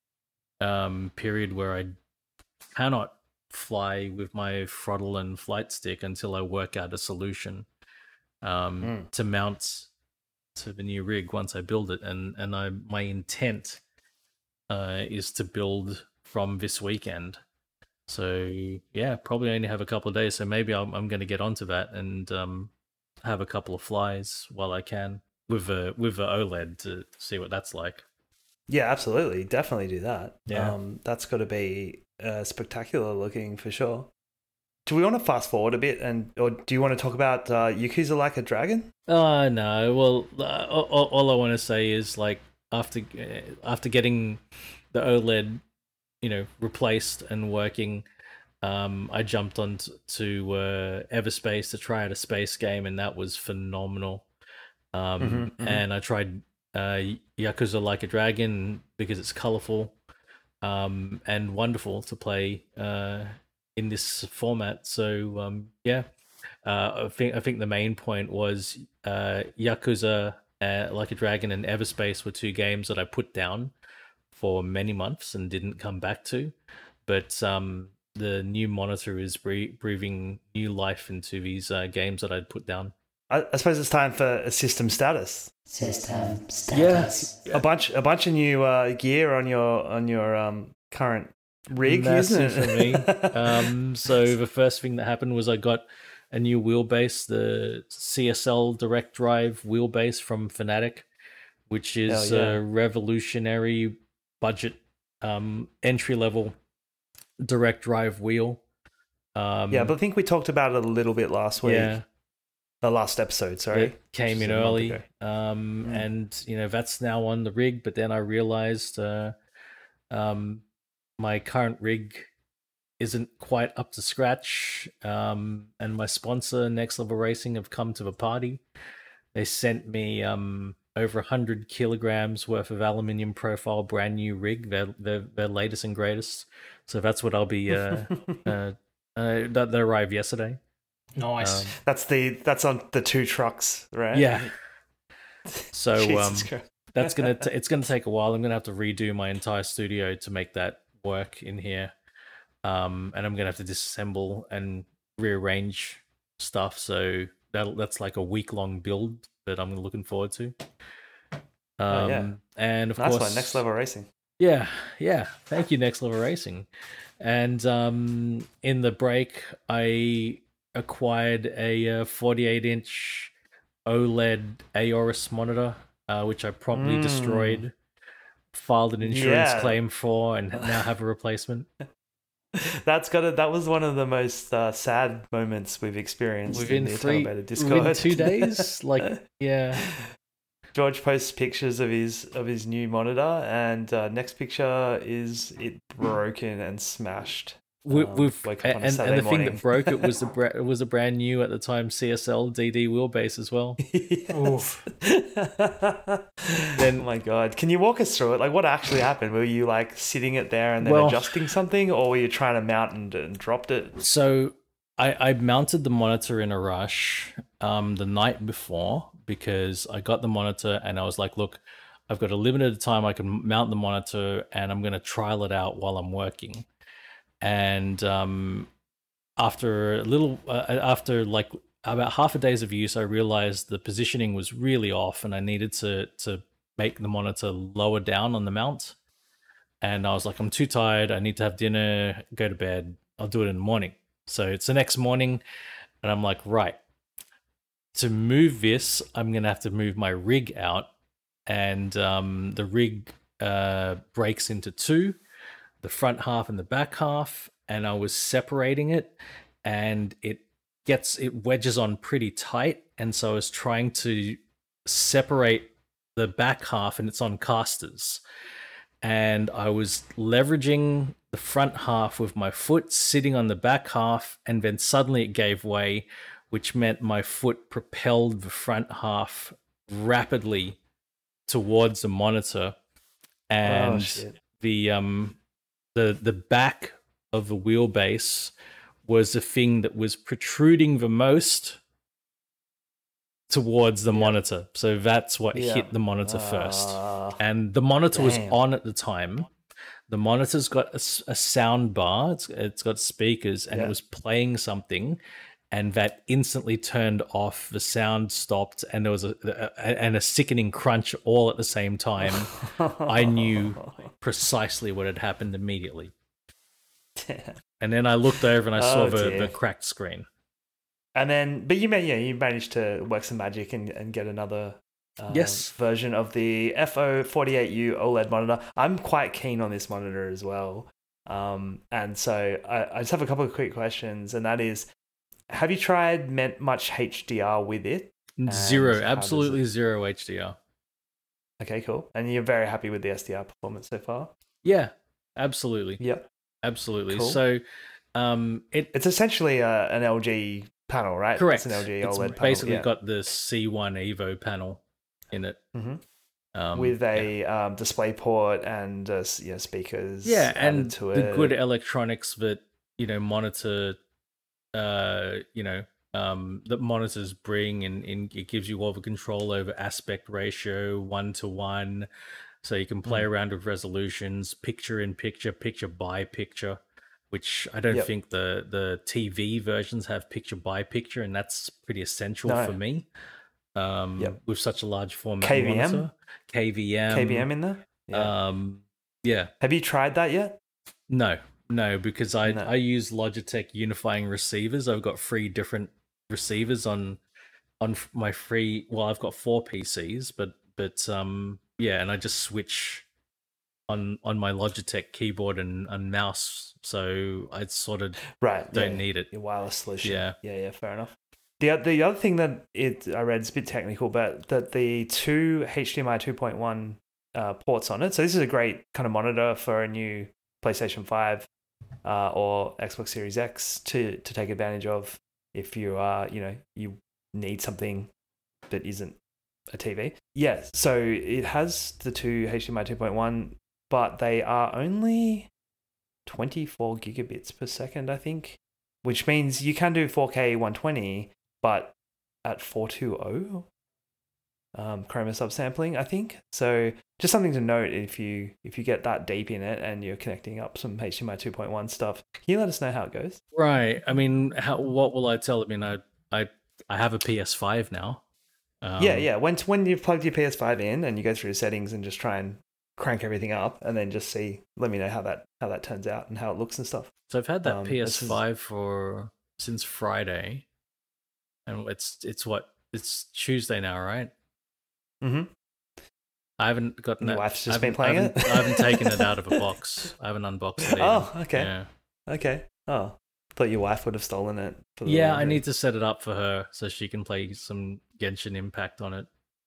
um, period where I cannot fly with my throttle and flight stick until I work out a solution um, Mm. to mount to the new rig once I build it, and and I my intent uh, is to build from this weekend. So yeah, probably only have a couple of days. So maybe I'm I'm going to get onto that and um, have a couple of flies while I can with a with a OLED to see what that's like. Yeah, absolutely, definitely do that. Yeah. Um, that's got to be uh, spectacular looking for sure. Do we want to fast forward a bit, and or do you want to talk about uh, Yakuza Like a Dragon? Uh no. Well, uh, all, all I want to say is like after uh, after getting the OLED, you know, replaced and working, um, I jumped on t- to uh, Everspace to try out a space game, and that was phenomenal. Um, Mhm, mhm. and I tried uh, Yakuza Like a Dragon because it's colorful, um, and wonderful to play uh, in this format. So um, yeah, uh, I think I think the main point was uh, Yakuza uh, Like a Dragon and Everspace were two games that I put down for many months and didn't come back to, but um, the new monitor is bre- breathing new life into these uh, games that I'd put down. I, I suppose it's time for a system status. System status. A bunch, a bunch of new uh, gear on your on your um, current rig, Massive isn't for it? me. Um, so the first thing that happened was I got a new wheelbase, the C S L Direct Drive wheelbase from Fnatic, which is Hell yeah. a revolutionary budget um, entry level direct drive wheel. Um, Yeah, but I think we talked about it a little bit last week. yeah, The last episode, sorry. it came Which in is a month early, ago. um, Mm. and you know that's now on the rig. But then I realized uh, um, my current rig isn't quite up to scratch, um, and my sponsor, Next Level Racing, have come to the party. They sent me um, over one hundred kilograms worth of aluminium profile brand new rig, their, their, their latest and greatest. So that's what I'll be, uh, uh, uh, that, that arrived yesterday. Nice. Um, That's the that's on the two trucks, right? yeah. So um, Jesus Christ. that's gonna t- it's gonna take a while. I'm gonna have to redo my entire studio to make that work in here, um, and I'm gonna have to disassemble and rearrange stuff. So that that's like a week long build that I'm looking forward to. Um, Oh, yeah. and of Nice course, one, Next Level Racing. yeah, yeah. Thank you, Next Level Racing. And um, in the break, I acquired a uh, forty-eight inch OLED Aorus monitor, uh, which I promptly Mm. destroyed, filed an insurance Yeah. claim for, and now have a replacement. That's got it. That was one of the most uh, sad moments we've experienced Within in the three, Eternal Beta Discord. within two days, like yeah. George posts pictures of his of his new monitor, and uh, next picture is it broken and smashed. We, Um, we've woke up on and, a and Saturday the thing morning. that broke it was the bra- it was a brand new at the time C S L D D wheelbase as well. Oof. Then, oh my god, can you walk us through it? Like, what actually happened? Were you like sitting it there and then Well- adjusting something, or were you trying to mount and, and dropped it? So I, I mounted the monitor in a rush um, the night before because I got the monitor and I was like, look, I've got a limited time I can mount the monitor and I'm going to trial it out while I'm working. And um, after a little, uh, after like about half a days of use, I realized the positioning was really off and I needed to to make the monitor lower down on the mount. And I was like, I'm too tired. I need to have dinner, go to bed. I'll do it in the morning. So it's the next morning, and I'm like, right, to move this, I'm going to have to move my rig out. And um, the rig uh, breaks into two, the front half and the back half. And I was separating it, and it gets, it wedges on pretty tight. And so I was trying to separate the back half, and it's on casters. And I was leveraging the front half with my foot sitting on the back half, and then suddenly it gave way, which meant my foot propelled the front half rapidly towards the monitor, and Oh, shit. the um the the back of the wheelbase was the thing that was protruding the most towards the monitor. So that's what Yeah. hit the monitor first. Ah. And the monitor was Damn. on at the time. The monitor's got a, s- a sound bar. It's it's got speakers, and Yeah. it was playing something. and that instantly turned off. The sound stopped, and there was a, a and a sickening crunch all at the same time. I knew precisely what had happened immediately. And then I looked over and I saw Oh, the, dear. the cracked screen. And then, but you may, yeah, you managed to work some magic and, and get another uh, Yes. version of the F O forty-eight U OLED monitor. I'm quite keen on this monitor as well. Um, and so I, I just have a couple of quick questions, and that is, have you tried meant much H D R with it? Zero, how does absolutely it- zero H D R. Okay, cool. And you're very happy with the S D R performance so far? Yeah, absolutely. Yep. Absolutely. Cool. So um, it It's essentially a, an L G panel, right? correct. It's an L G It's OLED panel. basically yeah. got the C one Evo panel in it. Mhm. Um, with yeah. a um, display port and uh, s- you know, speakers. yeah, added and to the it. good electronics that you know monitor, uh, you know, um, that monitors bring, and, and it gives you all the control over aspect ratio, one to one, so you can play Mm. around with resolutions, picture in picture, picture by picture, which I don't Yep. think the the T V versions have picture by picture, and that's pretty essential No. for me. Um, Yep. with such a large format K V M? monitor, K V M, K V M in there. Yeah. um, yeah. Have you tried that yet? No, no, because I, No. I use Logitech unifying receivers. I've got three different receivers on on f- my free. Well, I've got four P Cs, but but um yeah, and I just switch on on my Logitech keyboard and, and mouse. So I sort of Right. don't yeah, need it. Your wireless solution. Yeah. Yeah. Yeah. Fair enough. The o- the other thing that it I read is a bit technical, but that the two H D M I two point one uh, ports on it. So this is a great kind of monitor for a new PlayStation five uh, or Xbox Series X to to take advantage of if you are you know you need something that isn't a T V. Yeah. So it has the two H D M I two point one, but they are only twenty-four gigabits per second, I think, which means you can do four K one twenty, but at four twenty um, chroma subsampling, I think. So just something to note if you if you get that deep in it and you're connecting up some H D M I two point one stuff. Can you let us know how it goes? Right. I mean, how what will I tell? I mean, I I I have a P S five now. Um, yeah, yeah. When when you've plugged your P S five in and you go through settings and just try and crank everything up, and then just see, let me know how that how that turns out and how it looks and stuff. So I've had that Um, this is- P S five for since Friday, and it's it's what it's Tuesday now, right? Mm-hmm. I haven't gotten Your that. wife's I just been haven't- I playing haven't- it? I haven't taken it out of a box. I haven't unboxed it. Even. Oh, okay. Yeah, Okay. Oh, thought your wife would have stolen it. For the yeah. I laundry. need to set it up for her so she can play some Genshin Impact on it.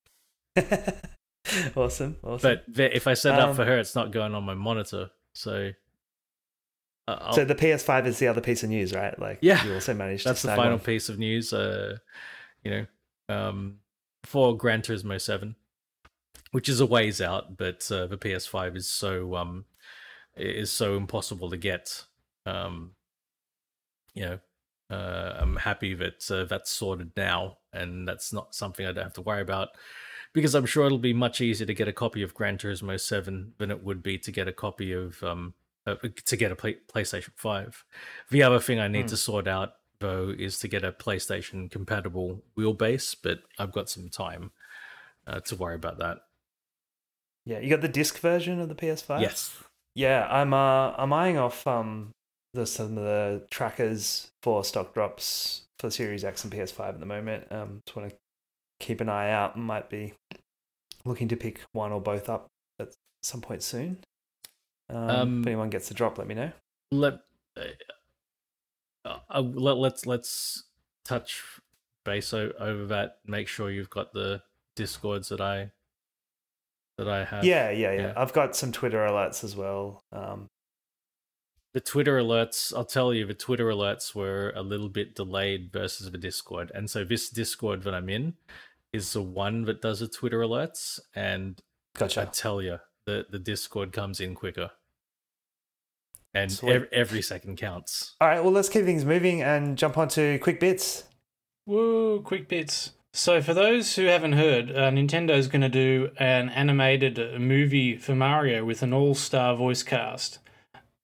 awesome, awesome. But the- if I set it up Um, for her, it's not going on my monitor. So, uh, I'll- so the P S five is the other piece of news, right? Like, Yeah, you also managed that's to the snag final one. piece of news. Uh, you know, um, for Gran Turismo seven, which is a ways out, but uh, the P S five is so um is so impossible to get. Um, you know, uh, I'm happy that uh, that's sorted now, and that's not something I don't have to worry about, because I'm sure it'll be much easier to get a copy of Gran Turismo seven than it would be to get a copy of um uh, to get a play- PlayStation five. The other thing I need Hmm. to sort out though is to get a PlayStation compatible wheelbase, but I've got some time uh, to worry about that. Yeah, you got the disc version of the P S five. Yes. Yeah, I'm uh I'm eyeing off um the some of the trackers for stock drops for Series X and P S five at the moment. Um, just want to keep an eye out. Might be looking to pick one or both up at some point soon. Um, Um, if anyone gets the drop, let me know. Let uh, uh, let let's let's touch base o- over that. Make sure you've got the discords that I that I have. Yeah, yeah, yeah, yeah. I've got some Twitter alerts as well. Um, The Twitter alerts, I'll tell you, the Twitter alerts were a little bit delayed versus the Discord. And so this Discord that I'm in is the one that does the Twitter alerts. And I gotcha. tell you, the, the Discord comes in quicker. And Sweet. ev- every second counts. All right, well, let's keep things moving and jump on to quick bits. Whoa, quick bits. So, for those who haven't heard, uh, Nintendo's going to do an animated movie for Mario with an all-star voice cast.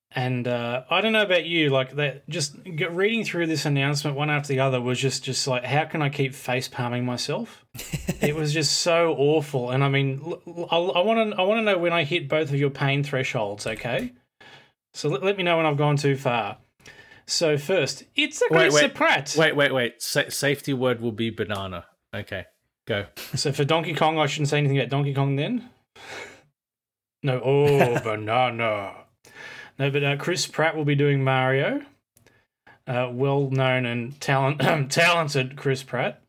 And uh, I don't know about you, like that. Just get, reading through this announcement one after the other was just, just like, how can I keep face palming myself? It was just so awful. And I mean, I want to, I want to know when I hit both of your pain thresholds. Okay, so let, let me know when I've gone too far. So first, it's a Wait, Chris wait, Pratt. Wait, wait, wait. Sa- safety word will be banana. Okay, go. So for Donkey Kong, I shouldn't say anything about Donkey Kong then. No, oh banana. No, but uh, Chris Pratt will be doing Mario. Uh, well-known and talent, talented Chris Pratt.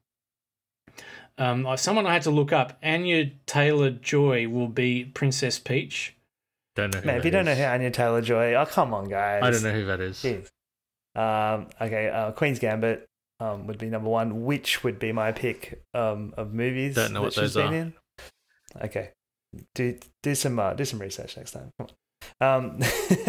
Um, someone I had to look up, Anya Taylor-Joy will be Princess Peach. Don't know who Man, that if you don't know is. who Anya Taylor-Joy, oh come on, guys. I don't know who that is. Jeez. Um, okay, uh, Queen's Gambit um, would be number one. Which would be my pick um, of movies Don't know that what she's those been are. in. Okay, do do some uh, do some research next time. Come on. Um,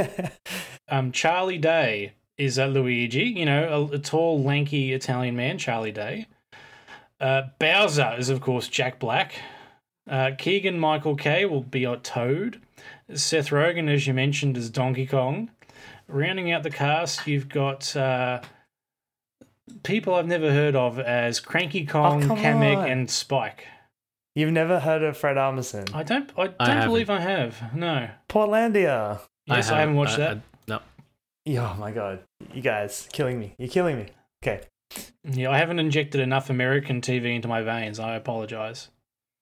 Um, Charlie Day is uh, Luigi, you know, a, a tall, lanky Italian man, Charlie Day. Uh, Bowser is, of course, Jack Black. Uh, Keegan-Michael Kay will be a Toad. Seth Rogen, as you mentioned, is Donkey Kong. Rounding out the cast, you've got uh, people I've never heard of as Cranky Kong, come Kamek, on. and Spike. You've never heard of Fred Armisen? I don't, I don't I believe I have. No. Portlandia. Yes, I haven't watched I- that. I- no. Oh my god, you guys killing me. You're killing me. Okay. Yeah, I haven't injected enough American T V into my veins. I apologise.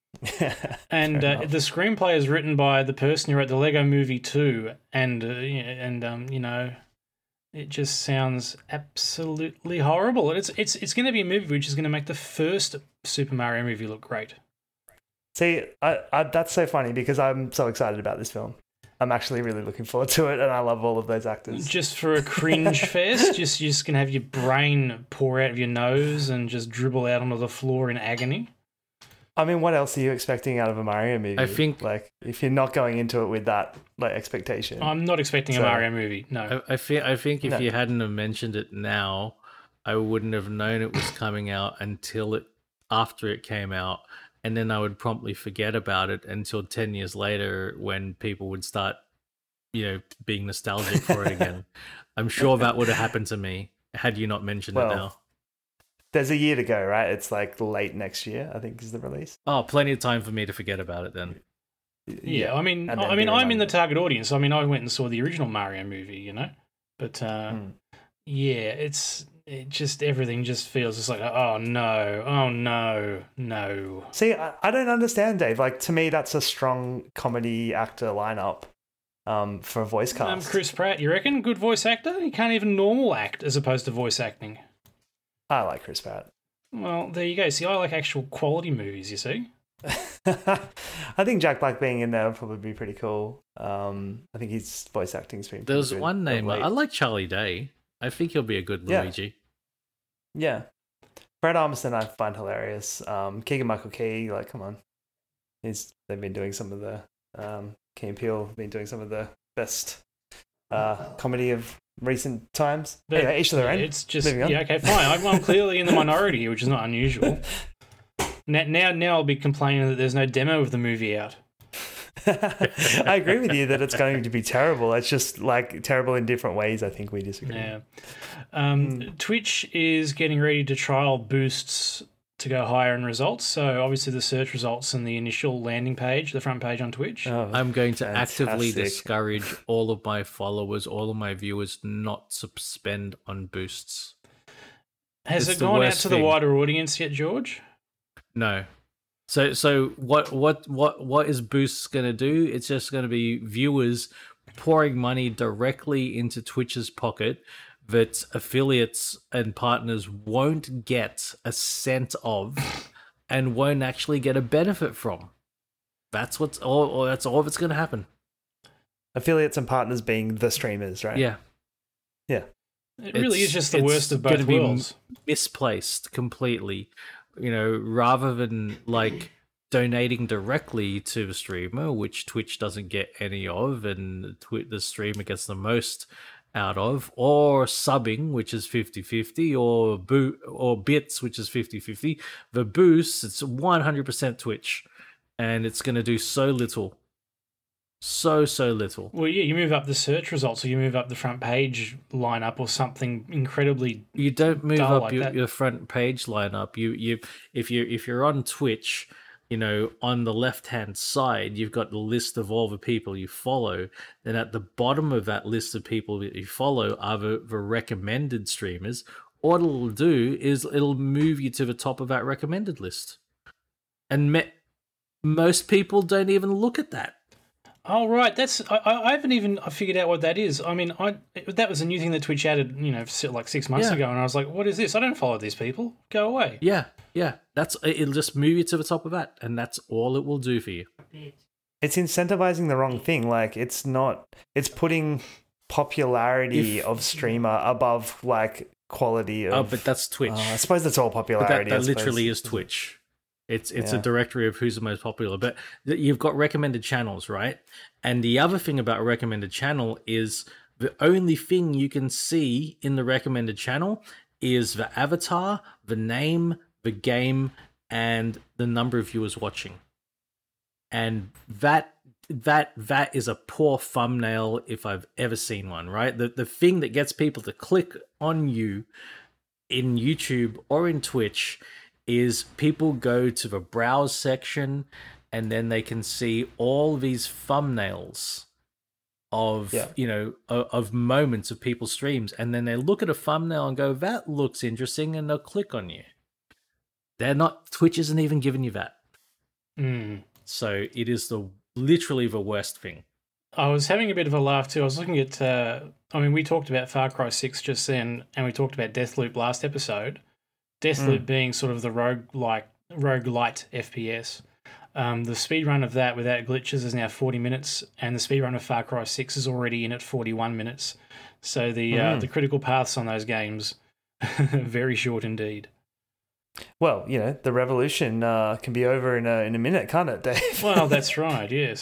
And Fair uh, enough. the screenplay is written by the person who wrote the Lego Movie two, and uh, and um, you know, it just sounds absolutely horrible. It's it's it's going to be a movie which is going to make the first Super Mario movie look great. See, I, I, that's so funny because I'm so excited about this film. I'm actually really looking forward to it, and I love all of those actors. Just for a cringe fest, just you're just going to have your brain pour out of your nose and just dribble out onto the floor in agony. I mean, what else are you expecting out of a Mario movie? I think- like if you're not going into it with that like expectation. I'm not expecting So- a Mario movie. No. I, I, feel, I think if No. you hadn't have mentioned it now, I wouldn't have known it was coming out until it after it came out, and then I would promptly forget about it until ten years later when people would start, you know, being nostalgic for it again. I'm sure that would have happened to me had you not mentioned Well, it now. There's a year to go, right? It's like late next year, I think, is the release. Oh, plenty of time for me to forget about it then. Yeah, I mean, and then I mean, be I'm in the reminded. target audience. I mean, I went and saw the original Mario movie, you know, but uh, Hmm. yeah, it's it just everything just feels just like oh no, oh no, no. See, I, I don't understand, Dave. Like to me, that's a strong comedy actor lineup um, for a voice cast. Um, Chris Pratt, you reckon good voice actor? He can't even normal act as opposed to voice acting. I like Chris Pratt. Well, there you go. See, I like actual quality movies. You see. I think Jack Black being in there would probably be pretty cool. Um, I think his voice acting's been pretty There's good one of name. late. I like Charlie Day. I think he'll be a good Yeah. Luigi. Yeah. Fred Armisen I find hilarious. Um, Keegan-Michael Key, like, come on. He's they've been doing some of the um, Key and Peele have been doing some of the best uh, comedy of recent times. But, anyway, each to their own. It's just Moving on. yeah, okay, fine. I'm, I'm clearly in the minority here, which is not unusual. Now, now, now I'll be complaining that there's no demo of the movie out. I agree with you that it's going to be terrible. It's just like terrible in different ways. I think we disagree. Yeah. Um, Hmm. Twitch is getting ready to trial boosts to go higher in results. So obviously the search results and the initial landing page, the front page on Twitch. Oh, I'm going to actively fantastic. discourage all of my followers, all of my viewers, not to spend on boosts. Has it's it the gone out worst to the thing. wider audience yet, George? No. So so what what what what is Boosts going to do? It's just going to be viewers pouring money directly into Twitch's pocket that affiliates and partners won't get a cent of and won't actually get a benefit from. That's what's all or that's all that's going to happen. Affiliates and partners being the streamers, right? Yeah. Yeah. It really It's- is just the it's worst of gonna both be m- worlds. Misplaced completely. You know, rather than like donating directly to the streamer, which Twitch doesn't get any of, and Twi- the streamer gets the most out of, or subbing, which is fifty-fifty, or boo or bits, which is fifty-fifty. The boost, it's one hundred percent Twitch, and it's going to do so little. So so little. Well, yeah, you move up the search results, or you move up the front page lineup, or something incredibly. You don't move dull up like your, that. your front page lineup. You you if you if you're on Twitch, you know, on the left hand side, you've got the list of all the people you follow. Then at the bottom of that list of people that you follow are the, the recommended streamers. What it'll do is it'll move you to the top of that recommended list. And me- most people don't even look at that. Oh right, that's I, I haven't even figured out what that is. I mean, I that was a new thing that Twitch added, you know, like six months Yeah. ago, and I was like, "What is this? I don't follow these people. Go away." Yeah, yeah. That's it'll just move you to the top of that, and that's all it will do for you. It's incentivizing the wrong thing. Like it's not. It's putting popularity If- of streamer above like quality of. Oh, but that's Twitch. Uh, I suppose that's all But that, popularity. I that literally suppose. is Twitch. It's it's Yeah. a directory of who's the most popular. But th- you've got recommended channels, right? And the other thing about a recommended channel is the only thing you can see in the recommended channel is the avatar, the name, the game, and the number of viewers watching. And that that that is a poor thumbnail if I've ever seen one, right? The the thing that gets people to click on you in YouTube or in Twitch is people go to the browse section and then they can see all these thumbnails of Yeah. you know of, of moments of people's streams, and then they look at a thumbnail and go, that looks interesting, and they'll click on you. They're not Twitch isn't even giving you that. Mm. So it is the literally the worst thing. I was having a bit of a laugh too. I was looking at. Uh, I mean, we talked about Far Cry Six just then, and we talked about Deathloop last episode. Deathloop Mm. being sort of the rogue like roguelite F P S. Um, the speed run of that without glitches is now forty minutes, and the speed run of Far Cry Six is already in at forty-one minutes. So the uh, Mm. the critical paths on those games very short indeed. Well, you know, the revolution uh, can be over in a in a minute, can't it, Dave? Well, that's right. Yes.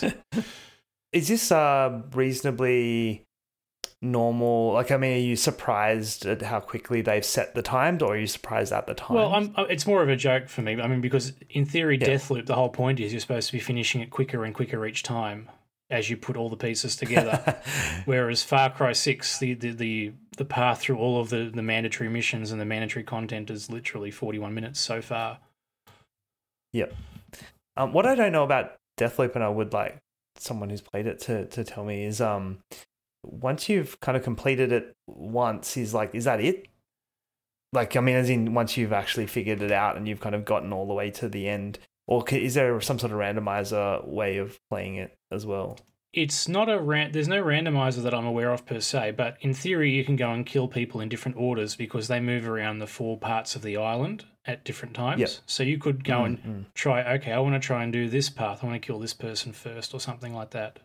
Is this uh, reasonably normal? Like, I mean, are you surprised at how quickly they've set the times, or are you surprised at the time? Well, I'm, it's more of a joke for me. I mean, because in theory, Yeah. Deathloop, the whole point is you're supposed to be finishing it quicker and quicker each time as you put all the pieces together. Whereas Far Cry Six, the, the the the path through all of the, the mandatory missions and the mandatory content is literally forty-one minutes so far. Yep. Um, what I don't know about Deathloop, and I would like someone who's played it to, to tell me, is um, once you've kind of completed it once, is like, is that it? Like, I mean, as in once you've actually figured it out and you've kind of gotten all the way to the end, or ca- is there some sort of randomizer way of playing it as well? It's not a ran- there's no randomizer that I'm aware of per se, but in theory you can go and kill people in different orders because they move around the four parts of the island at different times. Yep. So you could go and Mm, mm. try, okay, I want to try and do this path. I want to kill this person first or something like that.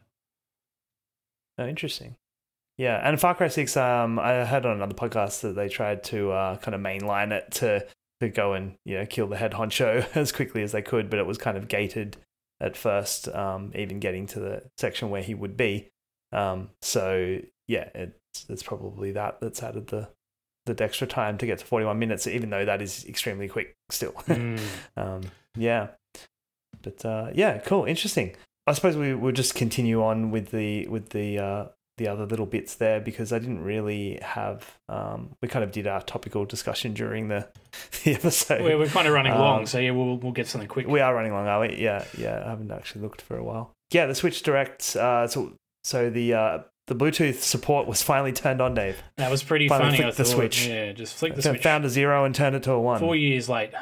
Oh, interesting. Yeah, and Far Cry six, um, I heard on another podcast that they tried to uh, kind of mainline it to to go and you know kill the head honcho as quickly as they could, but it was kind of gated at first, um, even getting to the section where he would be. Um, so yeah, it's it's probably that that's added the the extra time to get to forty-one minutes, even though that is extremely quick still. Mm. um, yeah, but uh, yeah, cool, interesting. I suppose we will just continue on with the with the uh, the other little bits there because I didn't really have. Um, we kind of did our topical discussion during the the episode. We're, we're kind of running Um, long, so yeah, we'll we'll get something quick. We are running long, are we? Yeah, yeah. I haven't actually looked for a while. Yeah, the Switch Direct. Uh, so so the uh, the Bluetooth support was finally turned on, Dave. That was pretty Finally funny. I flicked the thought. switch. Yeah, just flick the F- switch. Found a zero and turned it to a one. Four years late.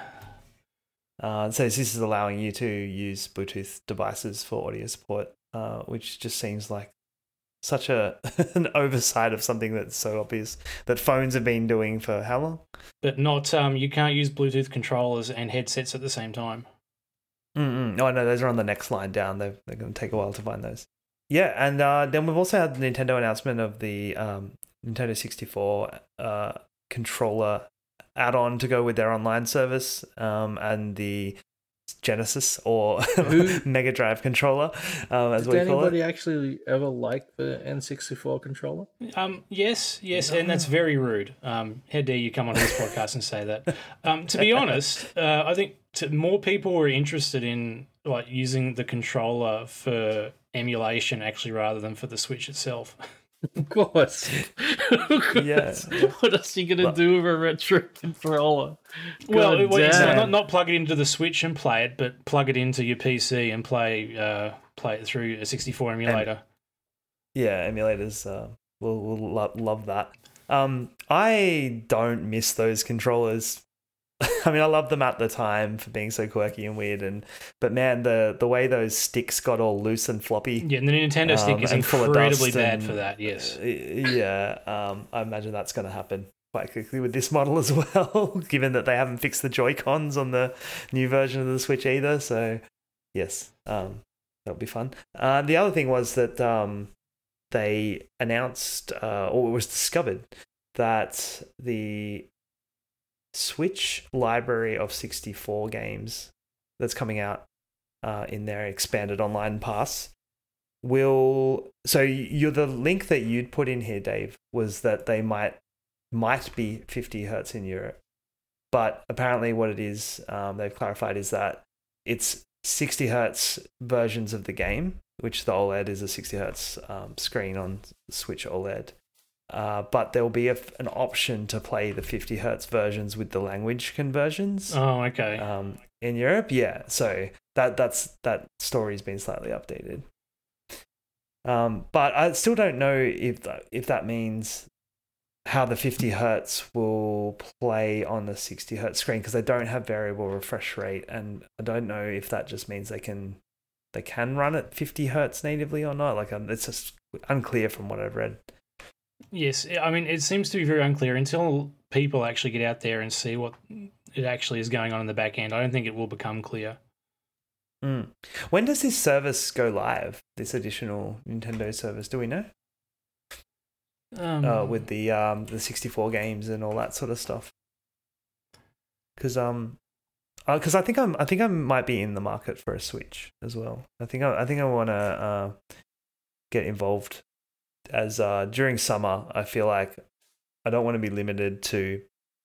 Uh, so this is allowing you to use Bluetooth devices for audio support, uh, which just seems like such a an oversight of something that's so obvious that phones have been doing for how long? But not um, you can't use Bluetooth controllers and headsets at the same time. Mm-mm. No, no, those are on the next line down. They're, they're going to take a while to find those. Yeah, and uh, then we've also had the Nintendo announcement of the um, Nintendo sixty-four uh, controller add-on to go with their online service, um, and the Genesis or Who- Mega Drive controller, um, as Did we call anybody it. actually ever like the N sixty-four controller? Um, yes, yes, and that's very rude. Um, how dare you come on this podcast and say that? Um, to be honest, uh, I think to, more people were interested in like using the controller for emulation actually rather than for the Switch itself. Of course. Of course. Yeah. What else are you gonna Well- do with a retro controller? Well, God well, it's damn. not not plug it into the Switch and play it, but plug it into your P C and play uh, play it through a sixty-four emulator. Yeah, emulators uh, will will lo- love that. Um, I don't miss those controllers. I mean, I loved them at the time for being so quirky and weird, and but man, the the way those sticks got all loose and floppy. Yeah, and the Nintendo stick um, is and full of incredibly dust bad and- for that. Yes. uh, Yeah, um, I imagine that's going to happen quite quickly with this model as well, given that they haven't fixed the Joy-Cons on the new version of the Switch either. So, yes, um, that'll be fun. Uh, the other thing was that um, they announced, uh, or it was discovered, that the Switch library of sixty-four games that's coming out uh, in their expanded online pass will. So you're the link that you'd put in here, Dave, was that they might might be fifty hertz in Europe, but apparently what it is, um, they've clarified, is that it's sixty hertz versions of the game, which the OLED is a sixty hertz um, screen on Switch OLED. Uh, but there will be a, an option to play the fifty hertz versions with the language conversions Oh, okay. um, in Europe. Yeah, so that that's that story's been slightly updated. Um, but I still don't know if that, if that means how the fifty hertz will play on the sixty hertz screen, because they don't have variable refresh rate, and I don't know if that just means they can they can run at fifty hertz natively or not. Like, um, it's just unclear from what I've read. Yes, I mean, it seems to be very unclear until people actually get out there and see what it actually is going on in the back end. I don't think it will become clear. Mm. When does this service go live? This additional Nintendo service, do we know? Um, Uh, with the um the sixty-four games and all that sort of stuff. Because um, because I think I'm I think I might be in the market for a Switch as well. I think I I think I want to uh get involved, as uh during summer I feel like I don't want to be limited to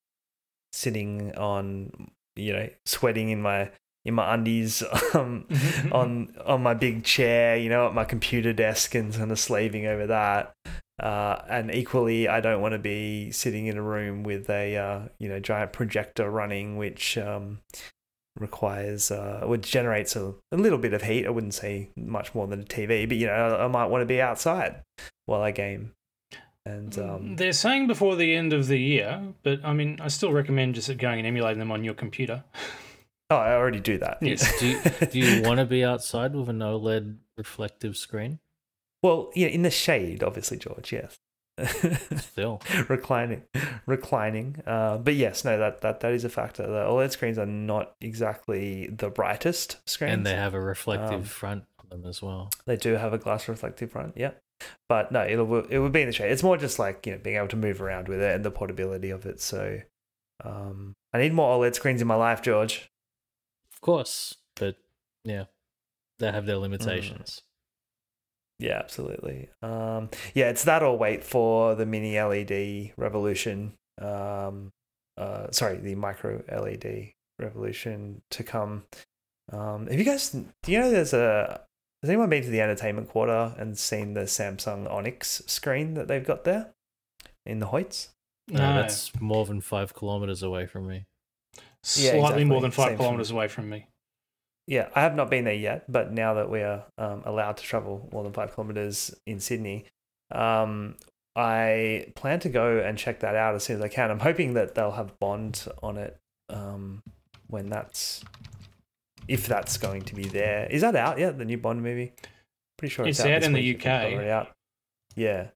sitting on, you know, sweating in my in my undies um, on on my big chair, you know, at my computer desk, and kind of slaving over that. Uh, and equally, I don't want to be sitting in a room with a uh, you know, giant projector running, which um, requires uh, which generates a, a little bit of heat. I wouldn't say much more than a T V, but you know, I might want to be outside while I game. And um, They're saying before the end of the year, but I mean, I still recommend just going and emulating them on your computer. oh, I already do that. Yes. Do you, do you want to be outside with an OLED reflective screen? Well, yeah, in the shade, obviously, George. Yes. Still. reclining, reclining. Uh, but yes, no, that, that that is a factor. The OLED screens are not exactly the brightest screens, And they have a reflective Um, front on them as well. They do have a glass reflective front. Yeah, but no, it'll it would be in the shade. It's more just like, you know, being able to move around with it and the portability of it. So, um, I need more OLED screens in my life, George. Of course, but yeah, they have their limitations. Yeah, absolutely. Um, yeah, it's that or wait for the mini L E D revolution. Um, uh, sorry, the micro L E D revolution to come. Um, have you guys? Do you know there's a? Has anyone been to the entertainment quarter and seen the Samsung Onyx screen that they've got there in the Hoyts? No, No. that's more than five kilometers away from me. Slightly exactly. more than five Same for kilometers away from me. Yeah, I have not been there yet, but now that we are um, allowed to travel more than five kilometers in Sydney, um, I plan to go and check that out as soon as I can. I'm hoping that they'll have Bond on it um, when that's, if that's going to be there. Is that out yet? The new Bond movie? Pretty sure it's, It's out out this in the week, U if it's K. already out. Yeah.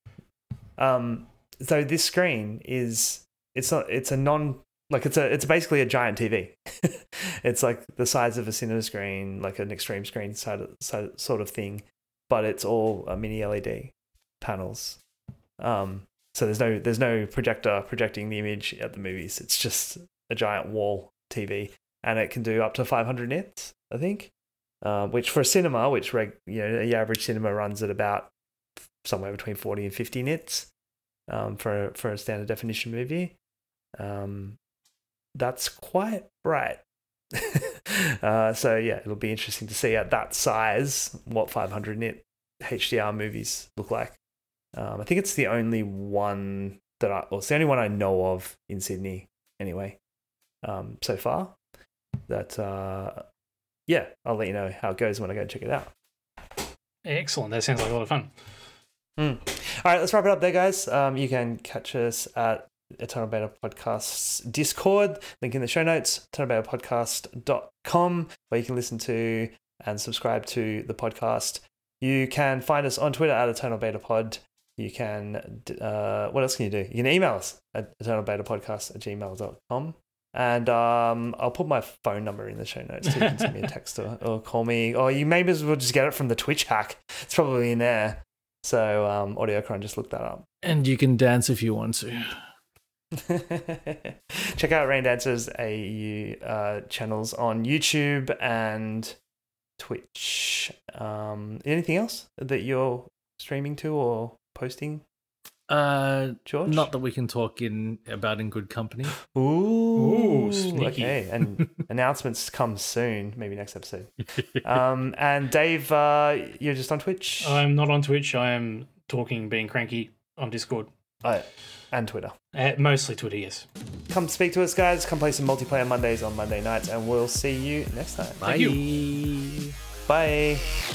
Um. So this screen is it's not it's a non like it's a it's basically a giant T V. It's like the size of a cinema screen, like an extreme screen side, side sort of thing, but it's all uh, mini L E D panels. Um. So there's no there's no projector projecting the image at the movies. It's just a giant wall T V, and it can do up to five hundred nits, I think. Uh, which for a cinema, which reg, you know, the average cinema runs at about somewhere between forty and fifty nits um, for for a standard definition movie. Um, that's quite bright. uh, so yeah, it'll be interesting to see at that size what five hundred nit H D R movies look like. Um, I think it's the only one that I, or it's the only one I know of in Sydney anyway, um, so far. That, uh, yeah, I'll let you know how it goes when I go check it out. Excellent. That sounds like a lot of fun. Mm. All right, let's wrap it up there, guys. Um, you can catch us at Eternal Beta Podcast's Discord, link in the show notes, eternal beta podcast dot com, where you can listen to and subscribe to the podcast. You can find us on Twitter at Eternal Beta Pod. You can, uh, what else can you do? You can email us at eternal beta podcast at gmail dot com. And um, I'll put my phone number in the show notes so you can send me a text or, or call me. Or you maybe as well just get it from the Twitch hack. It's probably in there. So um, Audiocron, just look that up. And you can dance if you want to. Check out Rain Dancers A U uh, channels on YouTube and Twitch. Um, anything else that you're streaming to or posting? Uh, George? Not that we can talk in about in good company. Ooh, Ooh, sneaky. Okay, and announcements come soon, maybe next episode. Um, and Dave, uh, you're just on Twitch? I'm not on Twitch. I am talking, being cranky on Discord. Oh, and Twitter. Uh, mostly Twitter, yes. Come speak to us, guys. Come play some multiplayer Mondays on Monday nights, and we'll see you next time. Bye. Thank you. Bye.